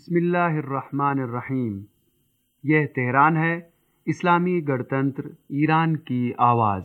बिस्मिल्लाहिर्रहमानिर्रहीम। यह तेहरान है, इस्लामी गणतंत्र ईरान की आवाज़।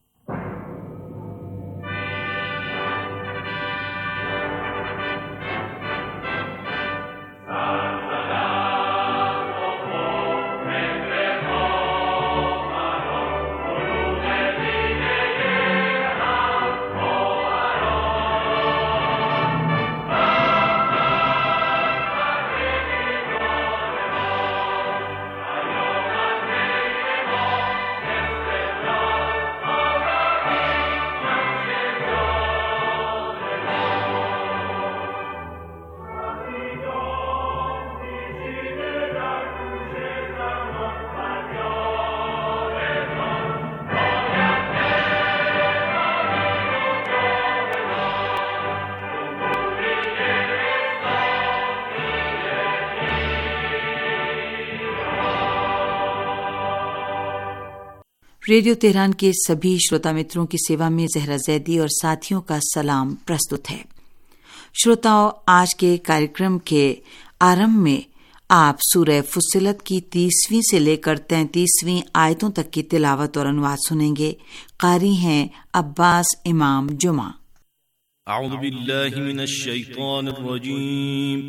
रेडियो तेहरान के सभी श्रोता मित्रों की सेवा में जहरा जैदी और साथियों का सलाम प्रस्तुत है। श्रोताओं, आज के कार्यक्रम के आरंभ में आप सूरह फुस्सिलत की 30वीं से लेकर 33वीं आयतों तक की तिलावत और अनुवाद सुनेंगे। कारी हैं अब्बास इमाम जुमा। अऊज़ु बिल्लाहि मिनश शैतानिर रजीम।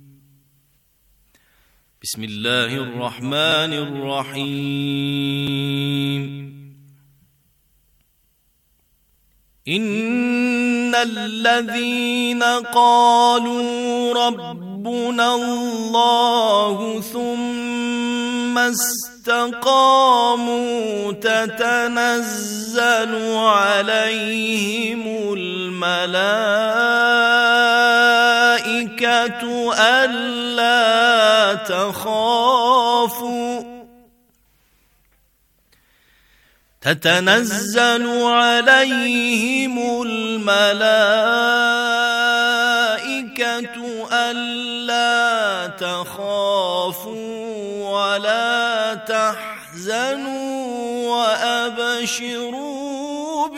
बिस्मिल्लाहिर्रहमानिर्रहीम। इन्नल्लज़ीना क़ालू रब्बुनल्लाहु सुम्मा इस्तक़ामू ततनज़्ज़लु अलैहिमुल मलाइकतु अल्ला तख़ाफ़ू تتنزل عليهم الملائكة ألا تخافوا ولا تحزنوا وأبشروا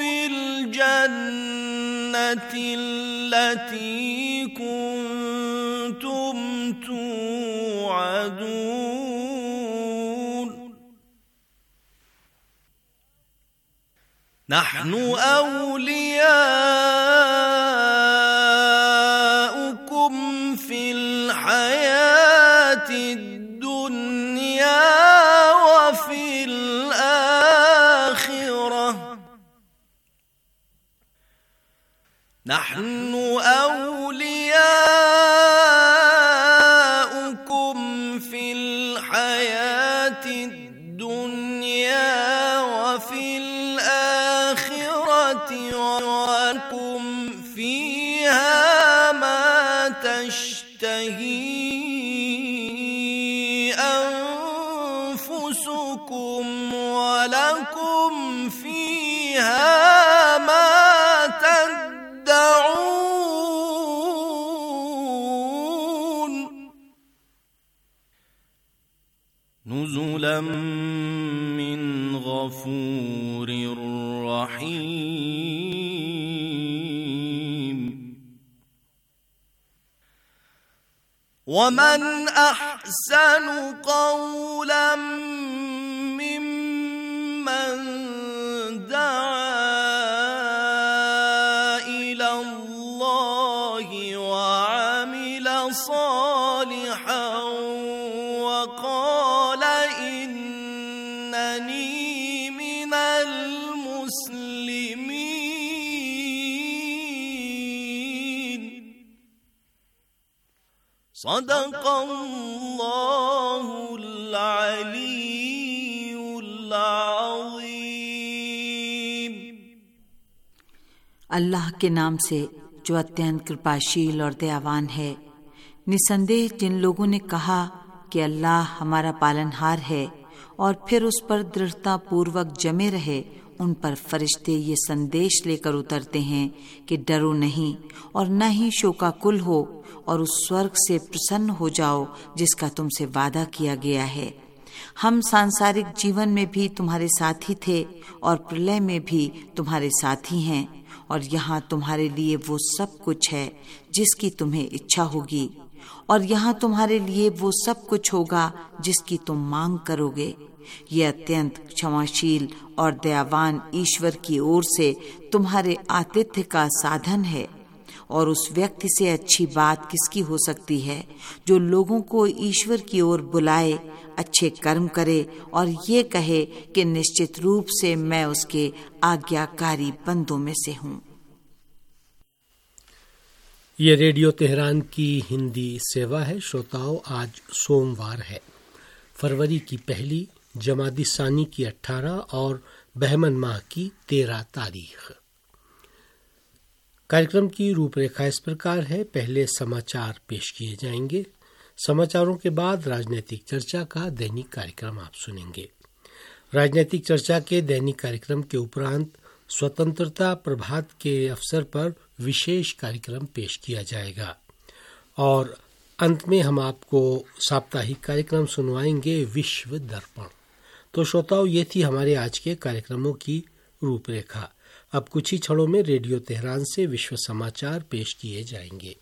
بالجنة التي كنتم توعدون نحن أولياؤكم في الحياة الدنيا وفي الآخرة نحن أولياؤكم في الحياة الدنيا وفي ولكم فيها ما تشتهي أنفسكم ولكم فيها ما تدعون نزلا من غفور رحيم ومن أحسن قولا ممن دعا إلى الله وعمل صالحا وقال إنني من المسلمين صدق الله العلي العظيم। अल्लाह के नाम से जो अत्यंत कृपाशील और दयावान है। निसंदेह जिन लोगों ने कहा कि अल्लाह हमारा पालनहार है और फिर उस पर दृढ़ता पूर्वक जमे रहे, उन पर फरिश्ते ये संदेश लेकर उतरते हैं कि डरो नहीं और न ही शोकाकुल हो और उस स्वर्ग से प्रसन्न हो जाओ जिसका तुमसे वादा किया गया है। हम सांसारिक जीवन में भी तुम्हारे साथी थे और प्रलय में भी तुम्हारे साथी हैं और यहाँ तुम्हारे लिए वो सब कुछ है जिसकी तुम्हें इच्छा होगी। और यहाँ तुम्हारे लिए वो सब कुछ होगा जिसकी तुम मांग करोगे। ये अत्यंत क्षमाशील और दयावान ईश्वर की ओर से तुम्हारे आतिथ्य का साधन है। और उस व्यक्ति से अच्छी बात किसकी हो सकती है जो लोगों को ईश्वर की ओर बुलाए, अच्छे कर्म करे और ये कहे कि निश्चित रूप से मैं उसके आज्ञाकारी बंदों में से हूँ। ये रेडियो तेहरान की हिंदी सेवा है। श्रोताओं, आज सोमवार है, फरवरी की पहली, जमादी सानी की 18 और बहमन माह की 13 तारीख। कार्यक्रम की रूपरेखा इस प्रकार है। पहले समाचार पेश किए जाएंगे। समाचारों के बाद राजनीतिक चर्चा का दैनिक कार्यक्रम आप सुनेंगे। राजनीतिक चर्चा के दैनिक कार्यक्रम के उपरांत स्वतंत्रता प्रभात के अवसर पर विशेष कार्यक्रम पेश किया जाएगा और अंत में हम आपको साप्ताहिक कार्यक्रम सुनवाएंगे, विश्व दर्पण। तो श्रोताओं, ये थी हमारे आज के कार्यक्रमों की रूपरेखा। अब कुछ ही क्षणों में रेडियो तेहरान से विश्व समाचार पेश किए जाएंगे।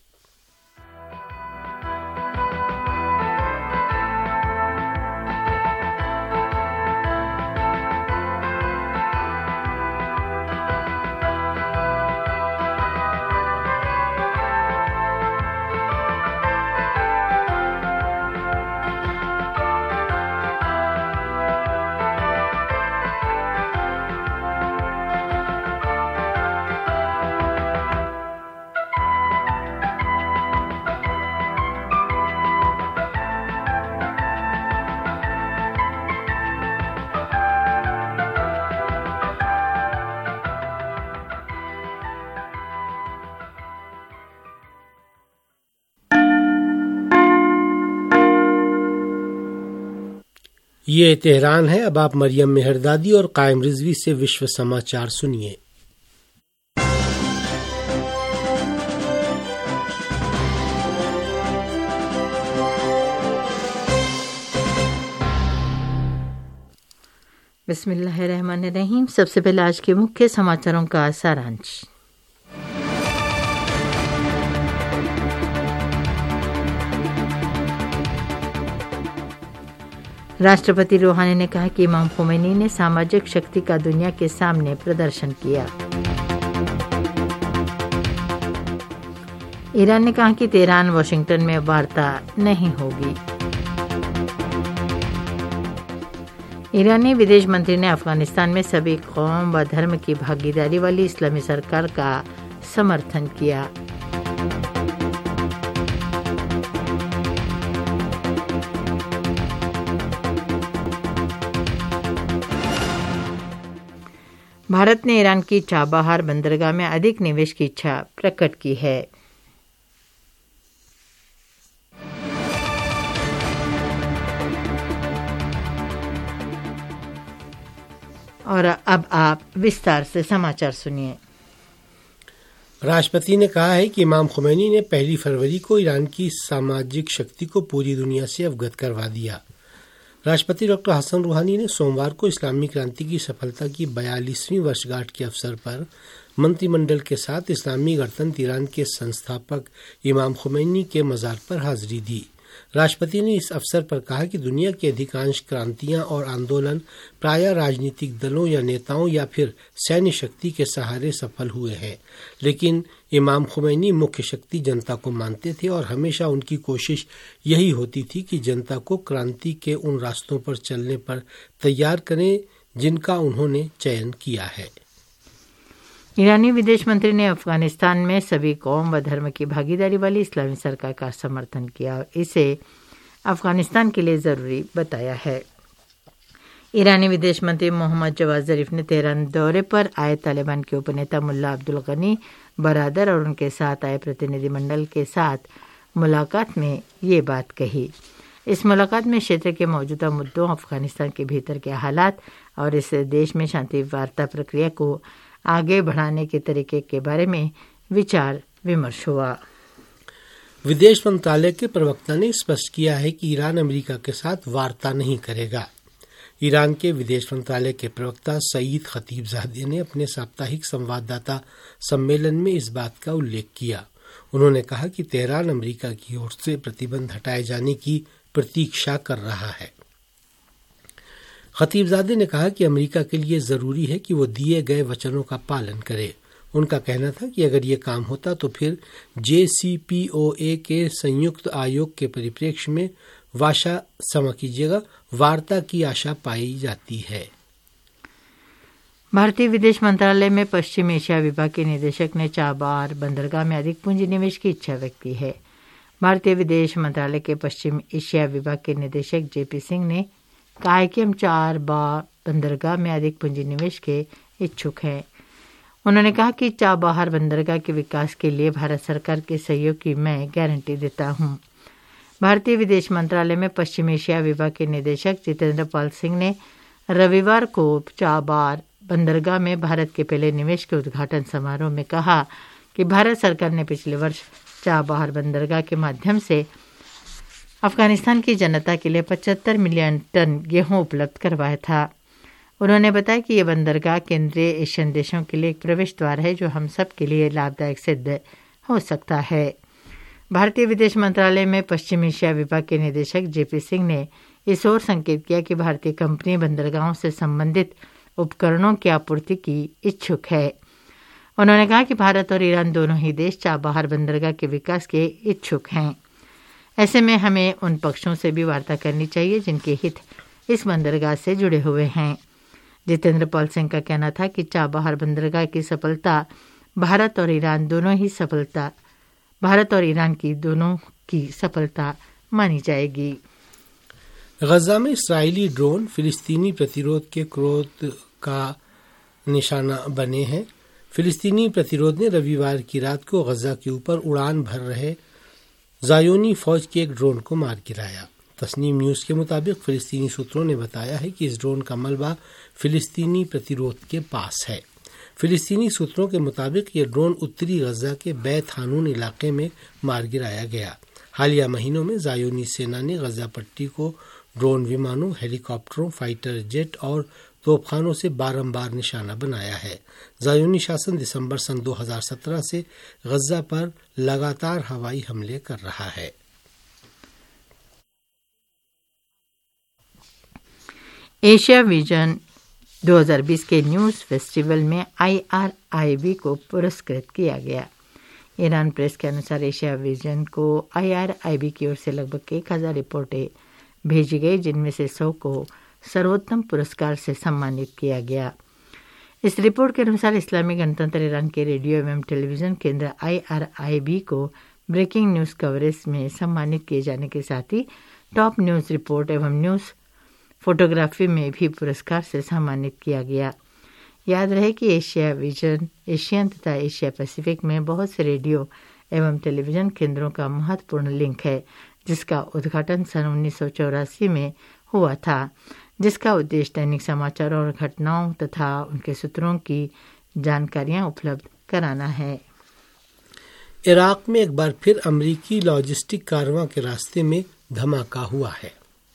ये तेहरान है। अब आप मरियम मेहरदादी और कायम रिजवी से विश्व समाचार सुनिए। बिस्मिल्लाहिर्रहमानिर्रहीम। सबसे पहले आज के मुख्य समाचारों का सारांश। राष्ट्रपति रूहानी ने कहा कि इमाम खुमैनी ने सामाजिक शक्ति का दुनिया के सामने प्रदर्शन किया। ईरान ने कहा कि तेहरान वाशिंगटन में वार्ता नहीं होगी। ईरानी विदेश मंत्री ने अफगानिस्तान में सभी कौम व धर्म की भागीदारी वाली इस्लामी सरकार का समर्थन किया। भारत ने ईरान की चाबहार बंदरगाह में अधिक निवेश की इच्छा प्रकट की है। और अब आप विस्तार से समाचार सुनिए। राष्ट्रपति ने कहा है कि इमाम खुमैनी ने 1 फरवरी को ईरान की सामाजिक शक्ति को पूरी दुनिया से अवगत करवा दिया। राष्ट्रपति डॉक्टर हसन रूहानी ने सोमवार को इस्लामी क्रांति की सफलता की 42वीं वर्षगांठ के अवसर पर मंत्रिमंडल के साथ इस्लामी गणतंत्र ईरान के संस्थापक इमाम खुमैनी के मज़ार पर हाजिरी दी। राष्ट्रपति ने इस अवसर पर कहा कि दुनिया की अधिकांश क्रांतियां और आंदोलन प्रायः राजनीतिक दलों या नेताओं या फिर सैन्य शक्ति के सहारे सफल हुए हैं, लेकिन इमाम खुमैनी मुख्य शक्ति जनता को मानते थे और हमेशा उनकी कोशिश यही होती थी कि जनता को क्रांति के उन रास्तों पर चलने पर तैयार करें जिनका उन्होंने चयन किया है। ईरानी विदेश मंत्री ने अफगानिस्तान में सभी कौम व धर्म की भागीदारी वाली इस्लामी सरकार का समर्थन किया और इसे अफगानिस्तान के लिए ज़रूरी बताया है। ईरानी विदेश मंत्री मोहम्मद जवाद ज़रीफ ने तेहरान दौरे पर आए तालिबान के उपनेता मुल्ला अब्दुल गनी बरादर और उनके साथ आए प्रतिनिधिमंडल के साथ मुलाकात में ये बात कही। इस मुलाकात में क्षेत्र के मौजूदा मुद्दों, अफगानिस्तान के भीतर के हालात और इस देश में शांति वार्ता प्रक्रिया को आगे बढ़ाने के तरीके के बारे में विचार विमर्श हुआ। विदेश मंत्रालय के प्रवक्ता ने स्पष्ट किया है कि ईरान अमेरिका के साथ वार्ता नहीं करेगा। ईरान के विदेश मंत्रालय के प्रवक्ता सईद खतीबजादे ने अपने साप्ताहिक संवाददाता सम्मेलन में इस बात का उल्लेख किया। उन्होंने कहा कि तेहरान अमेरिका की ओर से प्रतिबंध हटाए जाने की प्रतीक्षा कर रहा है। खतीबजादे ने कहा कि अमेरिका के लिए जरूरी है कि वो दिए गए वचनों का पालन करे। उनका कहना था कि अगर ये काम होता तो फिर JCPOA के संयुक्त आयोग के परिप्रेक्ष्य में वार्ता की आशा पाई जाती है। भारतीय विदेश मंत्रालय में पश्चिम एशिया विभाग के निदेशक ने चाबार बंदरगाह में अधिक पूंजी निवेश की इच्छा व्यक्त की है। भारतीय विदेश मंत्रालय के पश्चिम एशिया विभाग के निदेशक JP सिंह ने कहा है कि हम चाबार बंदरगाह में अधिक पूंजी निवेश के इच्छुक हैं। उन्होंने कहा कि चाबहार बंदरगाह के विकास के लिए भारत सरकार के सहयोग की मैं गारंटी देता हूं। भारतीय विदेश मंत्रालय में पश्चिम एशिया विभाग के निदेशक जितेंद्र पाल सिंह ने रविवार को चाबार बंदरगाह में भारत के पहले निवेश के उद्घाटन समारोह में कहा कि भारत सरकार ने पिछले वर्ष चाबहार बंदरगाह के माध्यम से अफगानिस्तान की जनता के लिए 75 मिलियन टन गेहूं उपलब्ध करवाया था। उन्होंने बताया कि ये बंदरगाह केंद्रीय एशियन देशों के लिए एक प्रवेश द्वार है जो हम सब के लिए लाभदायक सिद्ध हो सकता है। भारतीय विदेश मंत्रालय में पश्चिम एशिया विभाग के निदेशक JP सिंह ने इस ओर संकेत किया कि भारतीय कंपनी बंदरगाहों से संबंधित उपकरणों की आपूर्ति की इच्छुक है। उन्होंने कहा कि भारत और ईरान दोनों ही देश चाबहार बंदरगाह के विकास के इच्छुक हैं। ऐसे में हमें उन पक्षों से भी वार्ता करनी चाहिए जिनके हित इस बंदरगाह से जुड़े हुए हैं। जितेंद्र पाल सिंह का कहना था कि चाबहार बंदरगाह की सफलता भारत और ईरान की दोनों की सफलता मानी जाएगी। गजा में इस्राएली ड्रोन फिलिस्तीनी प्रतिरोध के क्रोध का निशाना बने हैं। फिलिस्तीनी प्रतिरोध ने रविवार की रात को गजा के ऊपर उड़ान भर रहे ज़ायोनी फौज के एक ड्रोन को मार गिराया। तस्नीम न्यूज़ के मुताबिक फिलिस्तीनी सूत्रों ने बताया है कि इस ड्रोन का मलबा फिलिस्तीनी प्रतिरोध के पास है। फिलिस्तीनी सूत्रों के मुताबिक ये ड्रोन उत्तरी गजा के बैत हानून इलाके में मार गिराया गया। हालिया महीनों में ज़ायोनी सेना ने गजा पट्टी को ड्रोन विमानों, हेलीकॉप्टरों, फाइटर जेट और तोपखानों से बारंबार निशाना बनाया है। ज़ायोनी शासन दिसंबर सन 2017 से गजा पर लगातार हवाई हमले कर रहा है। एशिया विजन 2020 के न्यूज़ फेस्टिवल में IRIB को पुरस्कृत किया गया। ईरान प्रेस के अनुसार एशिया विजन को IRIB की ओर से लगभग 1000 रिपोर्टें भेजी गई, जिनमें से 100 को सर्वोत्तम पुरस्कार से सम्मानित किया गया। इस रिपोर्ट के अनुसार इस्लामी गणतंत्र ईरान के रेडियो एवं टेलीविज़न केंद्र IRIB को ब्रेकिंग न्यूज़ कवरेज में सम्मानित किए जाने के साथ ही टॉप न्यूज़ रिपोर्ट एवं न्यूज़ फोटोग्राफी में भी पुरस्कार से सम्मानित किया गया। याद रहे कि एशिया विजन एशियन तथा एशिया पैसिफिक में बहुत से रेडियो एवं टेलीविज़न केंद्रों का महत्वपूर्ण लिंक है, जिसका उद्घाटन सन 1984 में हुआ था, जिसका उद्देश्य दैनिक समाचार और घटनाओं तथा उनके सूत्रों की जानकारियां उपलब्ध कराना है। इराक में एक बार फिर अमेरिकी लॉजिस्टिक कारवां के रास्ते में धमाका हुआ है।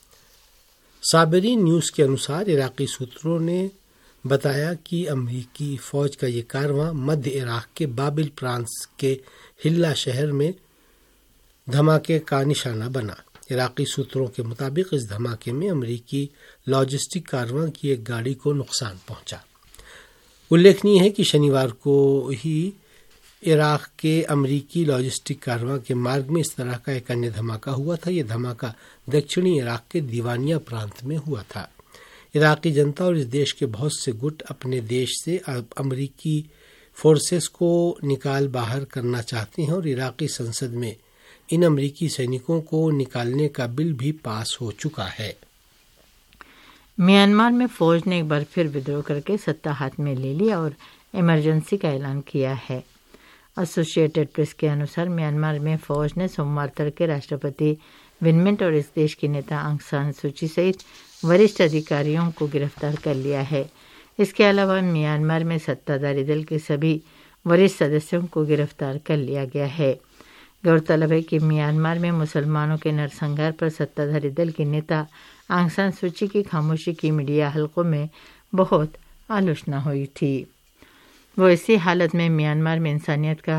साबरीन न्यूज़ के अनुसार इराकी सूत्रों ने बताया कि अमेरिकी फौज का ये कारवां मध्य इराक के बाबिल प्रांत के हिल्ला शहर में धमाके का निशाना बना। इराकी सूत्रों के मुताबिक इस धमाके में अमेरिकी लॉजिस्टिक कारवां की एक गाड़ी को नुकसान पहुंचा। उल्लेखनीय है कि शनिवार को ही इराक के अमेरिकी लॉजिस्टिक कारवां के मार्ग में इस तरह का एक अन्य धमाका हुआ था। यह धमाका दक्षिणी इराक के दीवानिया प्रांत में हुआ था। इराकी जनता और इस देश के बहुत से गुट अपने देश से अमेरिकी फोर्सेस को निकाल बाहर करना चाहते हैं और इराकी संसद में इन अमेरिकी सैनिकों को निकालने का बिल भी पास हो चुका है। म्यांमार में फौज ने एक बार फिर विद्रोह करके सत्ता हाथ में ले ली और इमरजेंसी का ऐलान किया है। एसोसिएटेड प्रेस के अनुसार म्यांमार में फौज ने सोमवार तड़के राष्ट्रपति विन मिंट और इस देश की नेता आंग सान सूची सहित वरिष्ठ अधिकारियों को गिरफ्तार कर लिया है। इसके अलावा म्यांमार में सत्ताधारी दल के सभी वरिष्ठ सदस्यों को गिरफ्तार कर लिया गया है। गौरतलब है कि म्यांमार में मुसलमानों के नरसंहार पर सत्ताधारी दल की नेता आंग सान सूची की खामोशी की मीडिया हलकों में बहुत आलोचना हुई थी। वो इसी हालत में म्यांमार में इंसानियत का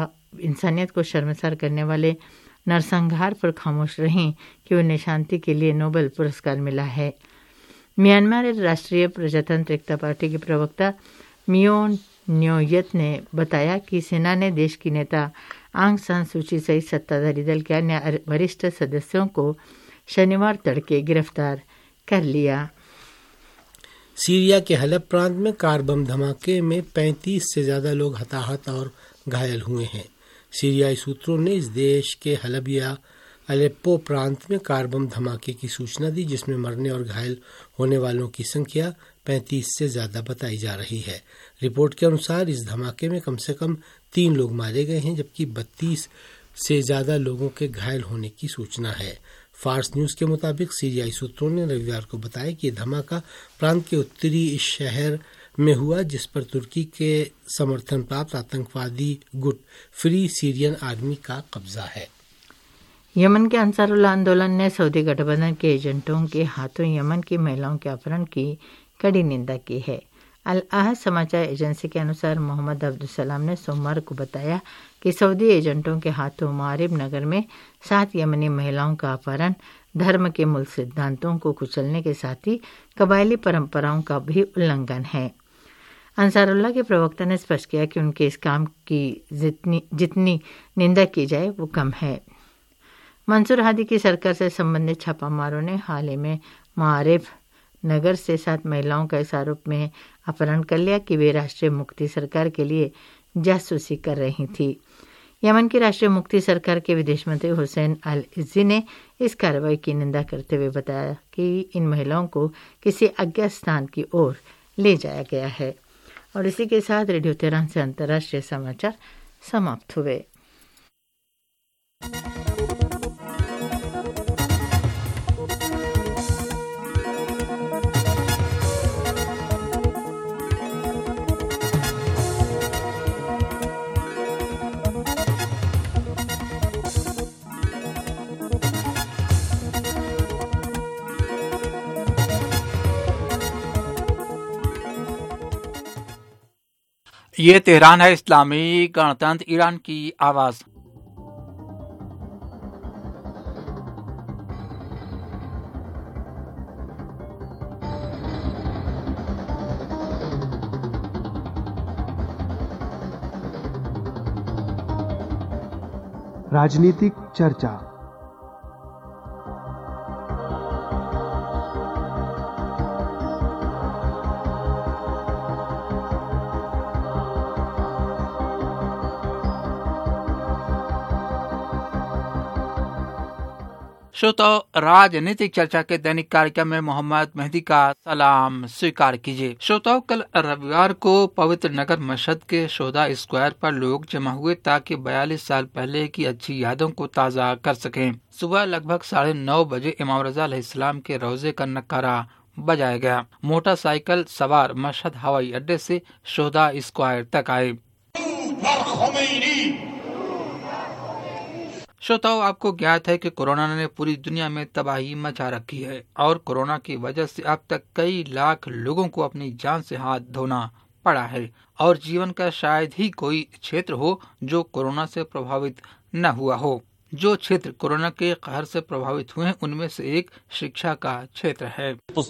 इंसानियत को शर्मसार करने वाले नरसंहार पर खामोश रहीं कि उन्हें शांति के लिए नोबेल पुरस्कार मिला है। म्यांमार राष्ट्रीय प्रजातंत्र एकता पार्टी के प्रवक्ता मियोन न्योयत ने बताया कि सेना ने देश की नेता आंग सान सूची सहित सत्ताधारी दल के अन्य वरिष्ठ सदस्यों को शनिवार तड़के गिरफ्तार कर लिया। सीरिया के हलब प्रांत में कार बम धमाके में 35 से ज्यादा लोग हताहत और घायल हुए हैं। सीरियाई सूत्रों ने इस देश के हलब या अलेप्पो प्रांत में कार बम धमाके की सूचना दी, जिसमें मरने और घायल होने वालों की संख्या 35 से ज्यादा बताई जा रही है। रिपोर्ट के अनुसार इस धमाके में कम से कम 3 लोग मारे गए हैं, जबकि 32 से ज्यादा लोगों के घायल होने की सूचना है। फार्स न्यूज के मुताबिक सीरियाई सूत्रों ने रविवार को बताया कि धमाका प्रांत के उत्तरी शहर में हुआ, जिस पर तुर्की के समर्थन प्राप्त आतंकवादी गुट फ्री सीरियन आर्मी का कब्जा है। यमन के अंसारुल्लाह आंदोलन ने सऊदी गठबंधन के एजेंटों के हाथों यमन की महिलाओं के अपहरण की कड़ी निंदा की है। अल आहद समाचार एजेंसी के अनुसार मोहम्मद अब्दुलसलाम ने सोमवार को बताया कि सऊदी एजेंटों के हाथों मारिब नगर में 7 यमनी महिलाओं का अपहरण धर्म के मूल सिद्धांतों को कुचलने के साथ ही कबायली परंपराओं का भी उल्लंघन है। अंसारुल्लाह के प्रवक्ता ने स्पष्ट किया कि उनके इस काम की जितनी निंदा की जाए वो कम है। मंसूर हादी की सरकार से संबंधित छापामारों ने हाल ही में मारिब नगर से 7 महिलाओं का इस आरोप में अपहरण कर लिया कि वे राष्ट्रीय मुक्ति सरकार के लिए जासूसी कर रही थी। यमन की राष्ट्रीय मुक्ति सरकार के विदेश मंत्री हुसैन अल इज्जी ने इस कार्रवाई की निंदा करते हुए बताया कि इन महिलाओं को किसी अज्ञात स्थान की ओर ले जाया गया है। और इसी के साथ रेडियो तेहरान से अंतर्राष्ट्रीय समाचार समाप्त हुए। ये तेहरान है, इस्लामी गणतंत्र ईरान की आवाज़। राजनीतिक चर्चा। श्रोताओ, राजनीतिक चर्चा के दैनिक कार्यक्रम में मोहम्मद मेहदी का सलाम स्वीकार कीजिए। श्रोताओ, कल रविवार को पवित्र नगर मशहद के शोधा स्क्वायर पर लोग जमा हुए ताकि 42 साल पहले की अच्छी यादों को ताज़ा कर सकें। सुबह लगभग 9:30 बजे इमाम रज़ा अलैहिस्सलाम के रोजे का नकारा बजाया गया। मोटरसाइकिल सवार मशहद हवाई अड्डे से शोधा स्क्वायर तक आए। श्रोताओं, आपको ज्ञात है कि कोरोना ने पूरी दुनिया में तबाही मचा रखी है और कोरोना की वजह से अब तक कई लाख लोगों को अपनी जान से हाथ धोना पड़ा है और जीवन का शायद ही कोई क्षेत्र हो जो कोरोना से प्रभावित न हुआ हो। जो क्षेत्र कोरोना के कहर से प्रभावित हुए हैं उनमें से एक शिक्षा का क्षेत्र है।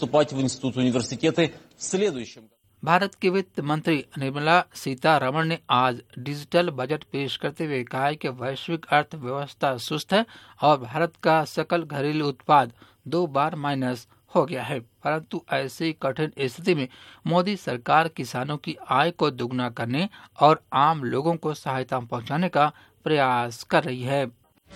भारत के वित्त मंत्री निर्मला सीतारमण ने आज डिजिटल बजट पेश करते हुए कहा है कि वैश्विक अर्थव्यवस्था सुस्त है और भारत का सकल घरेलू उत्पाद 2 बार माइनस हो गया है। परंतु ऐसी कठिन स्थिति में मोदी सरकार किसानों की आय को दुगना करने और आम लोगों को सहायता पहुंचाने का प्रयास कर रही है।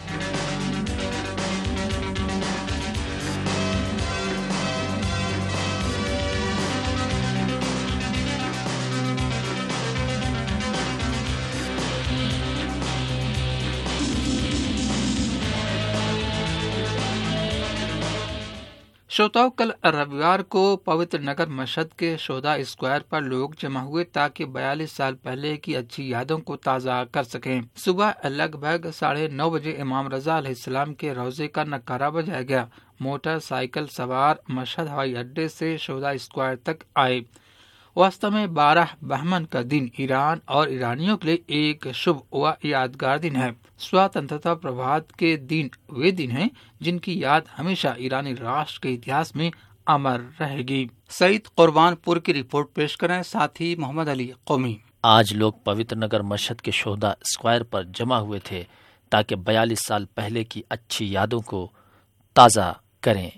श्रोताओं, कल रविवार को पवित्र नगर मशहद के शोधा स्क्वायर पर लोग जमा हुए ताकि 42 साल पहले की अच्छी यादों को ताज़ा कर सकें। सुबह लगभग 9:30 बजे इमाम रज़ा अलैहिस्सलाम के रोजे का नकारा बजाया गया। मोटरसाइकिल सवार मशहद हवाई अड्डे से शोधा स्क्वायर तक आए वास्तव में 12 बहमन का दिन ईरान और ईरानियों के लिए एक शुभ व यादगार दिन है। स्वतंत्रता प्रभात के दिन वे दिन हैं जिनकी याद हमेशा ईरानी राष्ट्र के इतिहास में अमर रहेगी। सईद कुर्बानपुर की रिपोर्ट पेश करें, साथ ही मोहम्मद अली कौमी। आज लोग पवित्र नगर मशहद के शोहदा स्क्वायर पर जमा हुए थे ताकि 42 साल पहले की अच्छी यादों को ताज़ा करें।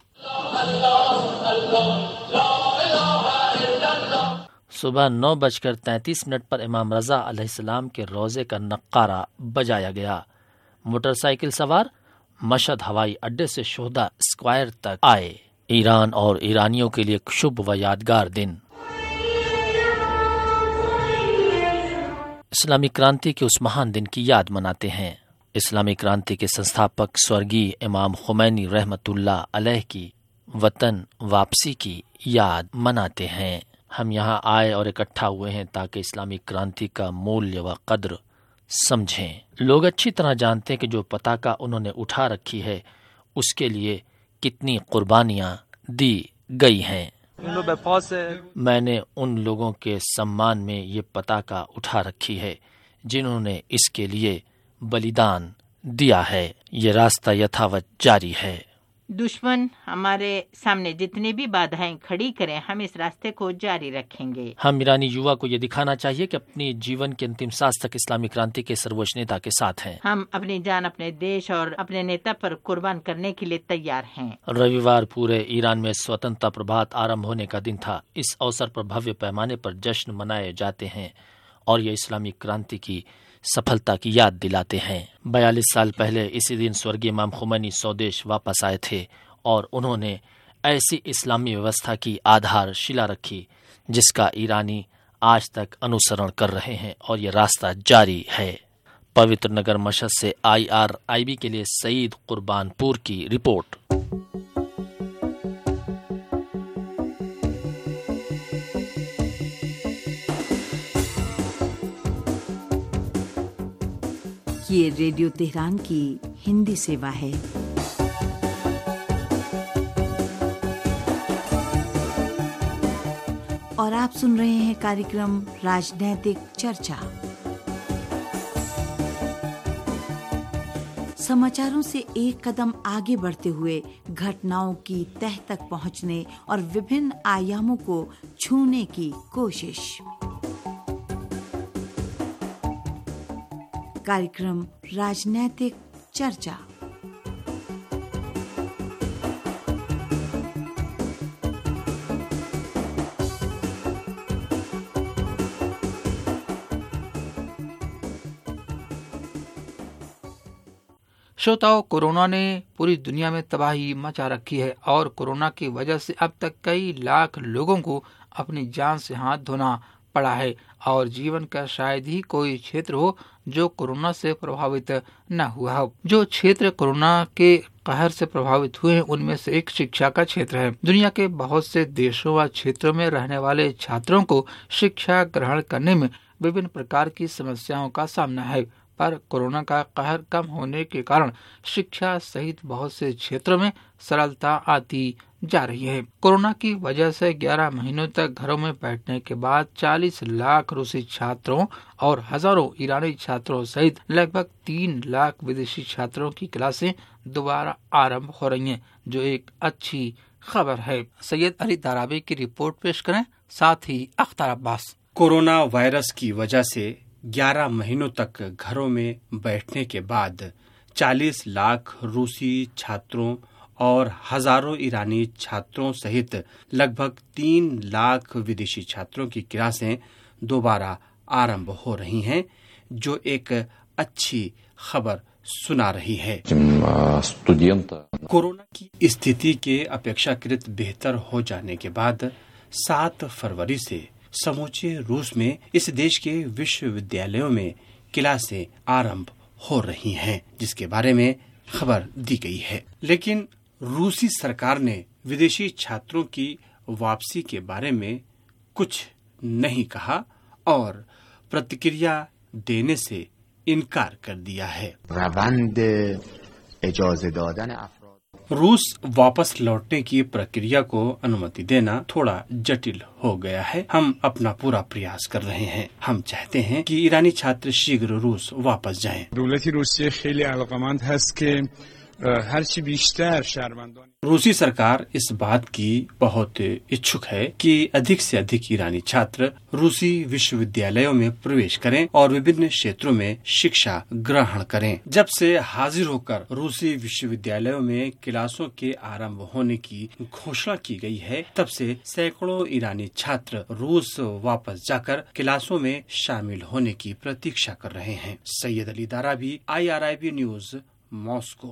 सुबह 9:33 पर इमाम रजा अलैहिस्सलाम के रोजे का नक्कारा बजाया गया। मोटरसाइकिल सवार मशहद हवाई अड्डे से शोहदा स्क्वायर तक आए। ईरान और ईरानियों के लिए एक शुभ व यादगार दिन। इस्लामी क्रांति के उस महान दिन की याद मनाते हैं। इस्लामी क्रांति के संस्थापक स्वर्गीय इमाम खुमैनी रहमतुल्लाह अलैह की वतन वापसी की याद मनाते हैं। हम यहाँ आए और इकट्ठा हुए हैं ताकि इस्लामी क्रांति का मूल्य व कद्र समझें। लोग अच्छी तरह जानते हैं कि जो पताका उन्होंने उठा रखी है उसके लिए कितनी कुर्बानियां दी गई हैं। मैंने उन लोगों के सम्मान में ये पताका उठा रखी है जिन्होंने इसके लिए बलिदान दिया है। ये रास्ता यथावत जारी है। दुश्मन हमारे सामने जितनी भी बाधाएं खड़ी करें, हम इस रास्ते को जारी रखेंगे। हम ईरानी युवा को ये दिखाना चाहिए कि अपनी जीवन के अंतिम सांस तक इस्लामी क्रांति के सर्वोच्च नेता के साथ हैं। हम अपनी जान अपने देश और अपने नेता पर कुर्बान करने के लिए तैयार हैं। रविवार पूरे ईरान में स्वतंत्रता प्रभात आरंभ होने का दिन था। इस अवसर पर भव्य पैमाने पर जश्न मनाए जाते हैं और ये इस्लामी क्रांति की सफलता की याद दिलाते हैं। 42 साल पहले इसी दिन स्वर्गीय इमाम खुमैनी स्वदेश वापस आए थे और उन्होंने ऐसी इस्लामी व्यवस्था की आधारशिला रखी जिसका ईरानी आज तक अनुसरण कर रहे हैं और ये रास्ता जारी है। पवित्र नगर मशहद से IRIB के लिए सईद कुर्बानपुर की रिपोर्ट। ये रेडियो तेहरान की हिंदी सेवा है। और आप सुन रहे हैं कार्यक्रम राजनैतिक चर्चा। समाचारों से एक कदम आगे बढ़ते हुए घटनाओं की तह तक पहुंचने और विभिन्न आयामों को छूने की कोशिश। कार्यक्रम राजनैतिक चर्चा। श्रोताओं, कोरोना ने पूरी दुनिया में तबाही मचा रखी है और कोरोना की वजह से अब तक कई लाख लोगों को अपनी जान से हाथ धोना पड़ा है और जीवन का शायद ही कोई क्षेत्र हो जो कोरोना से प्रभावित न हुआ हो। जो क्षेत्र कोरोना के कहर से प्रभावित हुए हैं उनमें से एक शिक्षा का क्षेत्र है। दुनिया के बहुत से देशों व क्षेत्रों में रहने वाले छात्रों को शिक्षा ग्रहण करने में विभिन्न प्रकार की समस्याओं का सामना है, पर कोरोना का कहर कम होने के कारण शिक्षा सहित बहुत से क्षेत्रों में सरलता आती जा रही है। कोरोना की वजह से 11 महीनों तक घरों में बैठने के बाद 40 लाख रूसी छात्रों और हजारों ईरानी छात्रों सहित लगभग 3 लाख विदेशी छात्रों की क्लासें दोबारा आरंभ हो रही हैं, जो एक अच्छी खबर है। सैयद अली दारावी की रिपोर्ट पेश करें, साथ ही अख्तर अब्बास। कोरोना वायरस की वजह से 11 महीनों तक घरों में बैठने के बाद 40 लाख रूसी छात्रों और हजारों ईरानी छात्रों सहित लगभग 3 लाख विदेशी छात्रों की क्लासें दोबारा आरंभ हो रही हैं, जो एक अच्छी खबर सुना रही है। कोरोना की स्थिति के अपेक्षाकृत बेहतर हो जाने के बाद 7 फरवरी से समूचे रूस में इस देश के विश्वविद्यालयों में क्लासें आरंभ हो रही हैं, जिसके बारे में खबर दी गई है। लेकिन रूसी सरकार ने विदेशी छात्रों की वापसी के बारे में कुछ नहीं कहा और प्रतिक्रिया देने से इनकार कर दिया है। रूस वापस लौटने की प्रक्रिया को अनुमति देना थोड़ा जटिल हो गया है। हम अपना पूरा प्रयास कर रहे हैं। हम चाहते हैं कि ईरानी छात्र शीघ्र रूस वापस जाएं। रूसी सरकार इस बात की बहुत इच्छुक है कि अधिक से अधिक ईरानी छात्र रूसी विश्वविद्यालयों में प्रवेश करें और विभिन्न क्षेत्रों में शिक्षा ग्रहण करें। जब से हाजिर होकर रूसी विश्वविद्यालयों में क्लासों के आरंभ होने की घोषणा की गई है, तब से सैकड़ों ईरानी छात्र रूस वापस जाकर क्लासों में शामिल होने की प्रतीक्षा कर रहे हैं। Sayed Ali Daravi, IRIB news, Moscow.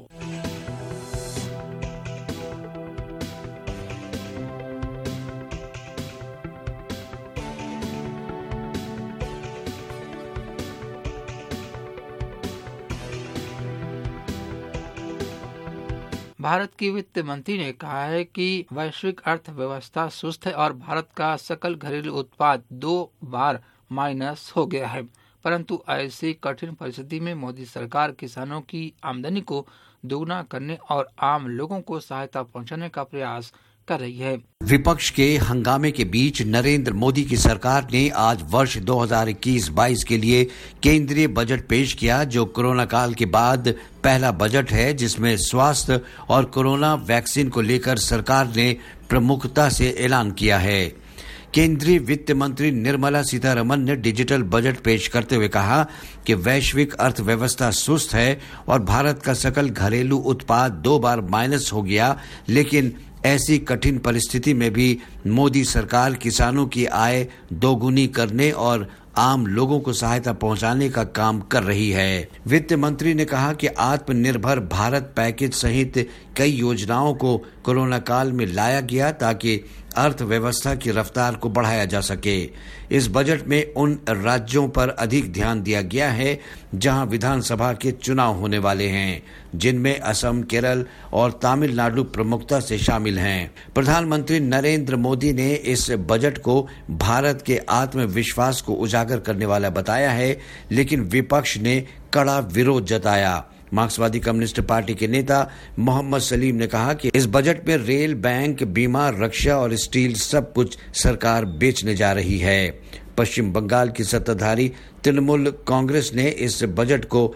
Bharat की वित्त मंत्री ने कहा है कि वैश्विक अर्थव्यवस्था सुस्त है और भारत का सकल घरेलू उत्पाद 2 बार माइनस हो गया है। परंतु ऐसी कठिन परिस्थिति में मोदी सरकार किसानों की आमदनी को दोगुना करने और आम लोगों को सहायता पहुंचाने का प्रयास कर रही है। विपक्ष के हंगामे के बीच नरेंद्र मोदी की सरकार ने आज वर्ष 2021-22 के लिए केंद्रीय बजट पेश किया, जो कोरोना काल के बाद पहला बजट है जिसमें स्वास्थ्य और कोरोना वैक्सीन को लेकर सरकार ने प्रमुखता से ऐलान किया है। केंद्रीय वित्त मंत्री निर्मला सीतारमण ने डिजिटल बजट पेश करते हुए कहा कि वैश्विक अर्थव्यवस्था सुस्त है और भारत का सकल घरेलू उत्पाद 2 बार माइनस हो गया, लेकिन ऐसी कठिन परिस्थिति में भी मोदी सरकार किसानों की आय दोगुनी करने और आम लोगों को सहायता पहुंचाने का काम कर रही है। वित्त मंत्री ने कहा कि आत्मनिर्भर भारत पैकेज सहित कई योजनाओं को कोरोना काल में लाया गया ताकि अर्थव्यवस्था की रफ्तार को बढ़ाया जा सके। इस बजट में उन राज्यों पर अधिक ध्यान दिया गया है जहां विधानसभा के चुनाव होने वाले हैं, जिनमें असम, केरल और तमिलनाडु प्रमुखता से शामिल हैं। प्रधानमंत्री नरेंद्र मोदी ने इस बजट को भारत के आत्मविश्वास को उजागर करने वाला बताया है, लेकिन विपक्ष ने कड़ा विरोध जताया। मार्क्सवादी कम्युनिस्ट पार्टी के नेता मोहम्मद सलीम ने कहा कि इस बजट में रेल, बैंक, बीमा, रक्षा और स्टील सब कुछ सरकार बेचने जा रही है। पश्चिम बंगाल की सत्ताधारी तृणमूल कांग्रेस ने इस बजट को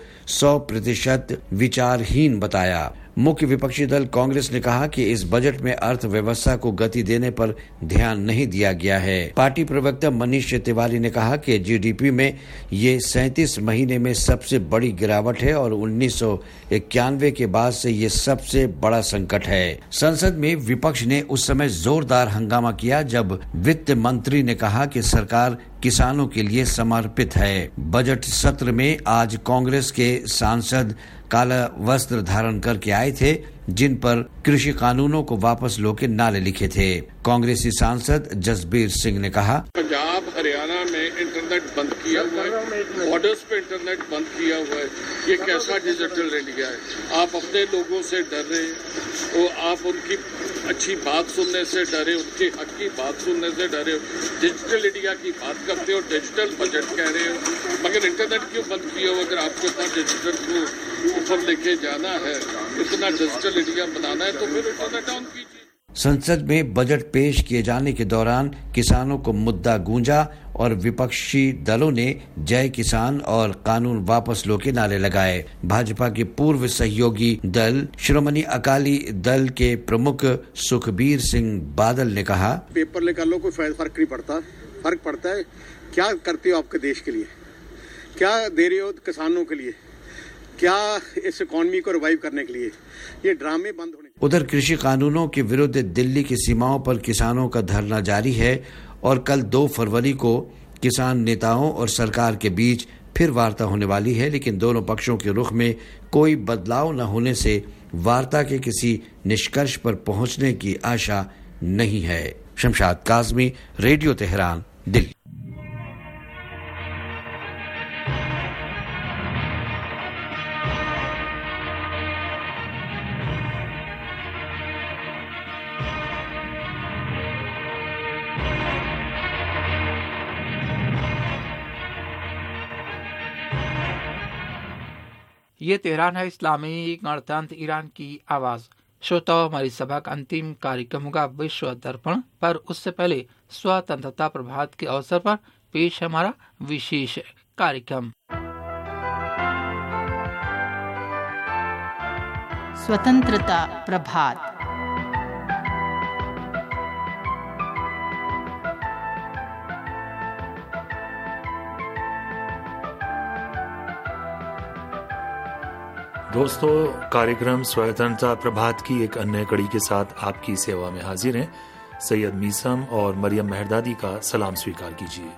100% विचारहीन बताया। मुख्य विपक्षी दल कांग्रेस ने कहा कि इस बजट में अर्थव्यवस्था को गति देने पर ध्यान नहीं दिया गया है। पार्टी प्रवक्ता मनीष तिवारी ने कहा कि जीडीपी में ये 37 महीने में सबसे बड़ी गिरावट है और 1991 के बाद से ये सबसे बड़ा संकट है। संसद में विपक्ष ने उस समय जोरदार हंगामा किया जब वित्त मंत्री ने कहा कि सरकार किसानों के लिए समर्पित है। बजट सत्र में आज कांग्रेस के सांसद काला वस्त्र धारण करके आए थे, जिन पर कृषि कानूनों को वापस लो के नारे लिखे थे। कांग्रेसी सांसद जसबीर सिंह ने कहा, पंजाब हरियाणा में इंटरनेट बंद किया हुआ है, बॉर्डर्स पे इंटरनेट बंद किया हुआ है। ये कैसा डिजिटल इंडिया है? आप अपने लोगों से डर रहे हैं, तो आप उनकी अच्छी बात सुनने से डरे, उनके हक की बात सुनने से डरे। डिजिटल इंडिया की बात करते हो, डिजिटल बजट कह रहे हो, मगर इंटरनेट क्यों बंद किया हो? अगर आपको इतना डिजिटल को ऊपर लेके जाना है, इतना डिजिटल इंडिया बनाना है, तो फिर इंटरनेट ऑन कीजिए। संसद में बजट पेश किए जाने के दौरान किसानों को मुद्दा गूंजा और विपक्षी दलों ने जय किसान और कानून वापस लो के नारे लगाए। भाजपा के पूर्व सहयोगी दल श्रोमणी अकाली दल के प्रमुख सुखबीर सिंह बादल ने कहा, पेपर निकाल लो, कोई फर्क नहीं पड़ता। फर्क पड़ता है क्या करते हो आपके देश के लिए, क्या दे रहे हो किसानों के लिए, क्या इस इकोनॉमी को रिवाइव करने के लिए। ये ड्रामे बंद होने। उधर कृषि कानूनों के विरुद्ध दिल्ली की सीमाओं पर किसानों का धरना जारी है और कल 2 फरवरी को किसान नेताओं और सरकार के बीच फिर वार्ता होने वाली है, लेकिन दोनों पक्षों के रुख में कोई बदलाव न होने से वार्ता के किसी निष्कर्ष पर पहुंचने की आशा नहीं है। Shamshad Kazmi, radio Tehran, Delhi. ये तेहरान है, इस्लामी गणतंत्र ईरान की आवाज़। श्रोताओं, हमारी सभा का अंतिम कार्यक्रम होगा विश्व दर्पण, पर उससे पहले स्वतंत्रता प्रभात के अवसर पर पेश है हमारा विशेष कार्यक्रम स्वतंत्रता प्रभात। दोस्तों, कार्यक्रम स्वतंत्रता प्रभात की एक अन्य कड़ी के साथ आपकी सेवा में हाजिर हैं। सैयद मीसम और मरियम मेहरदादी का सलाम स्वीकार कीजिए।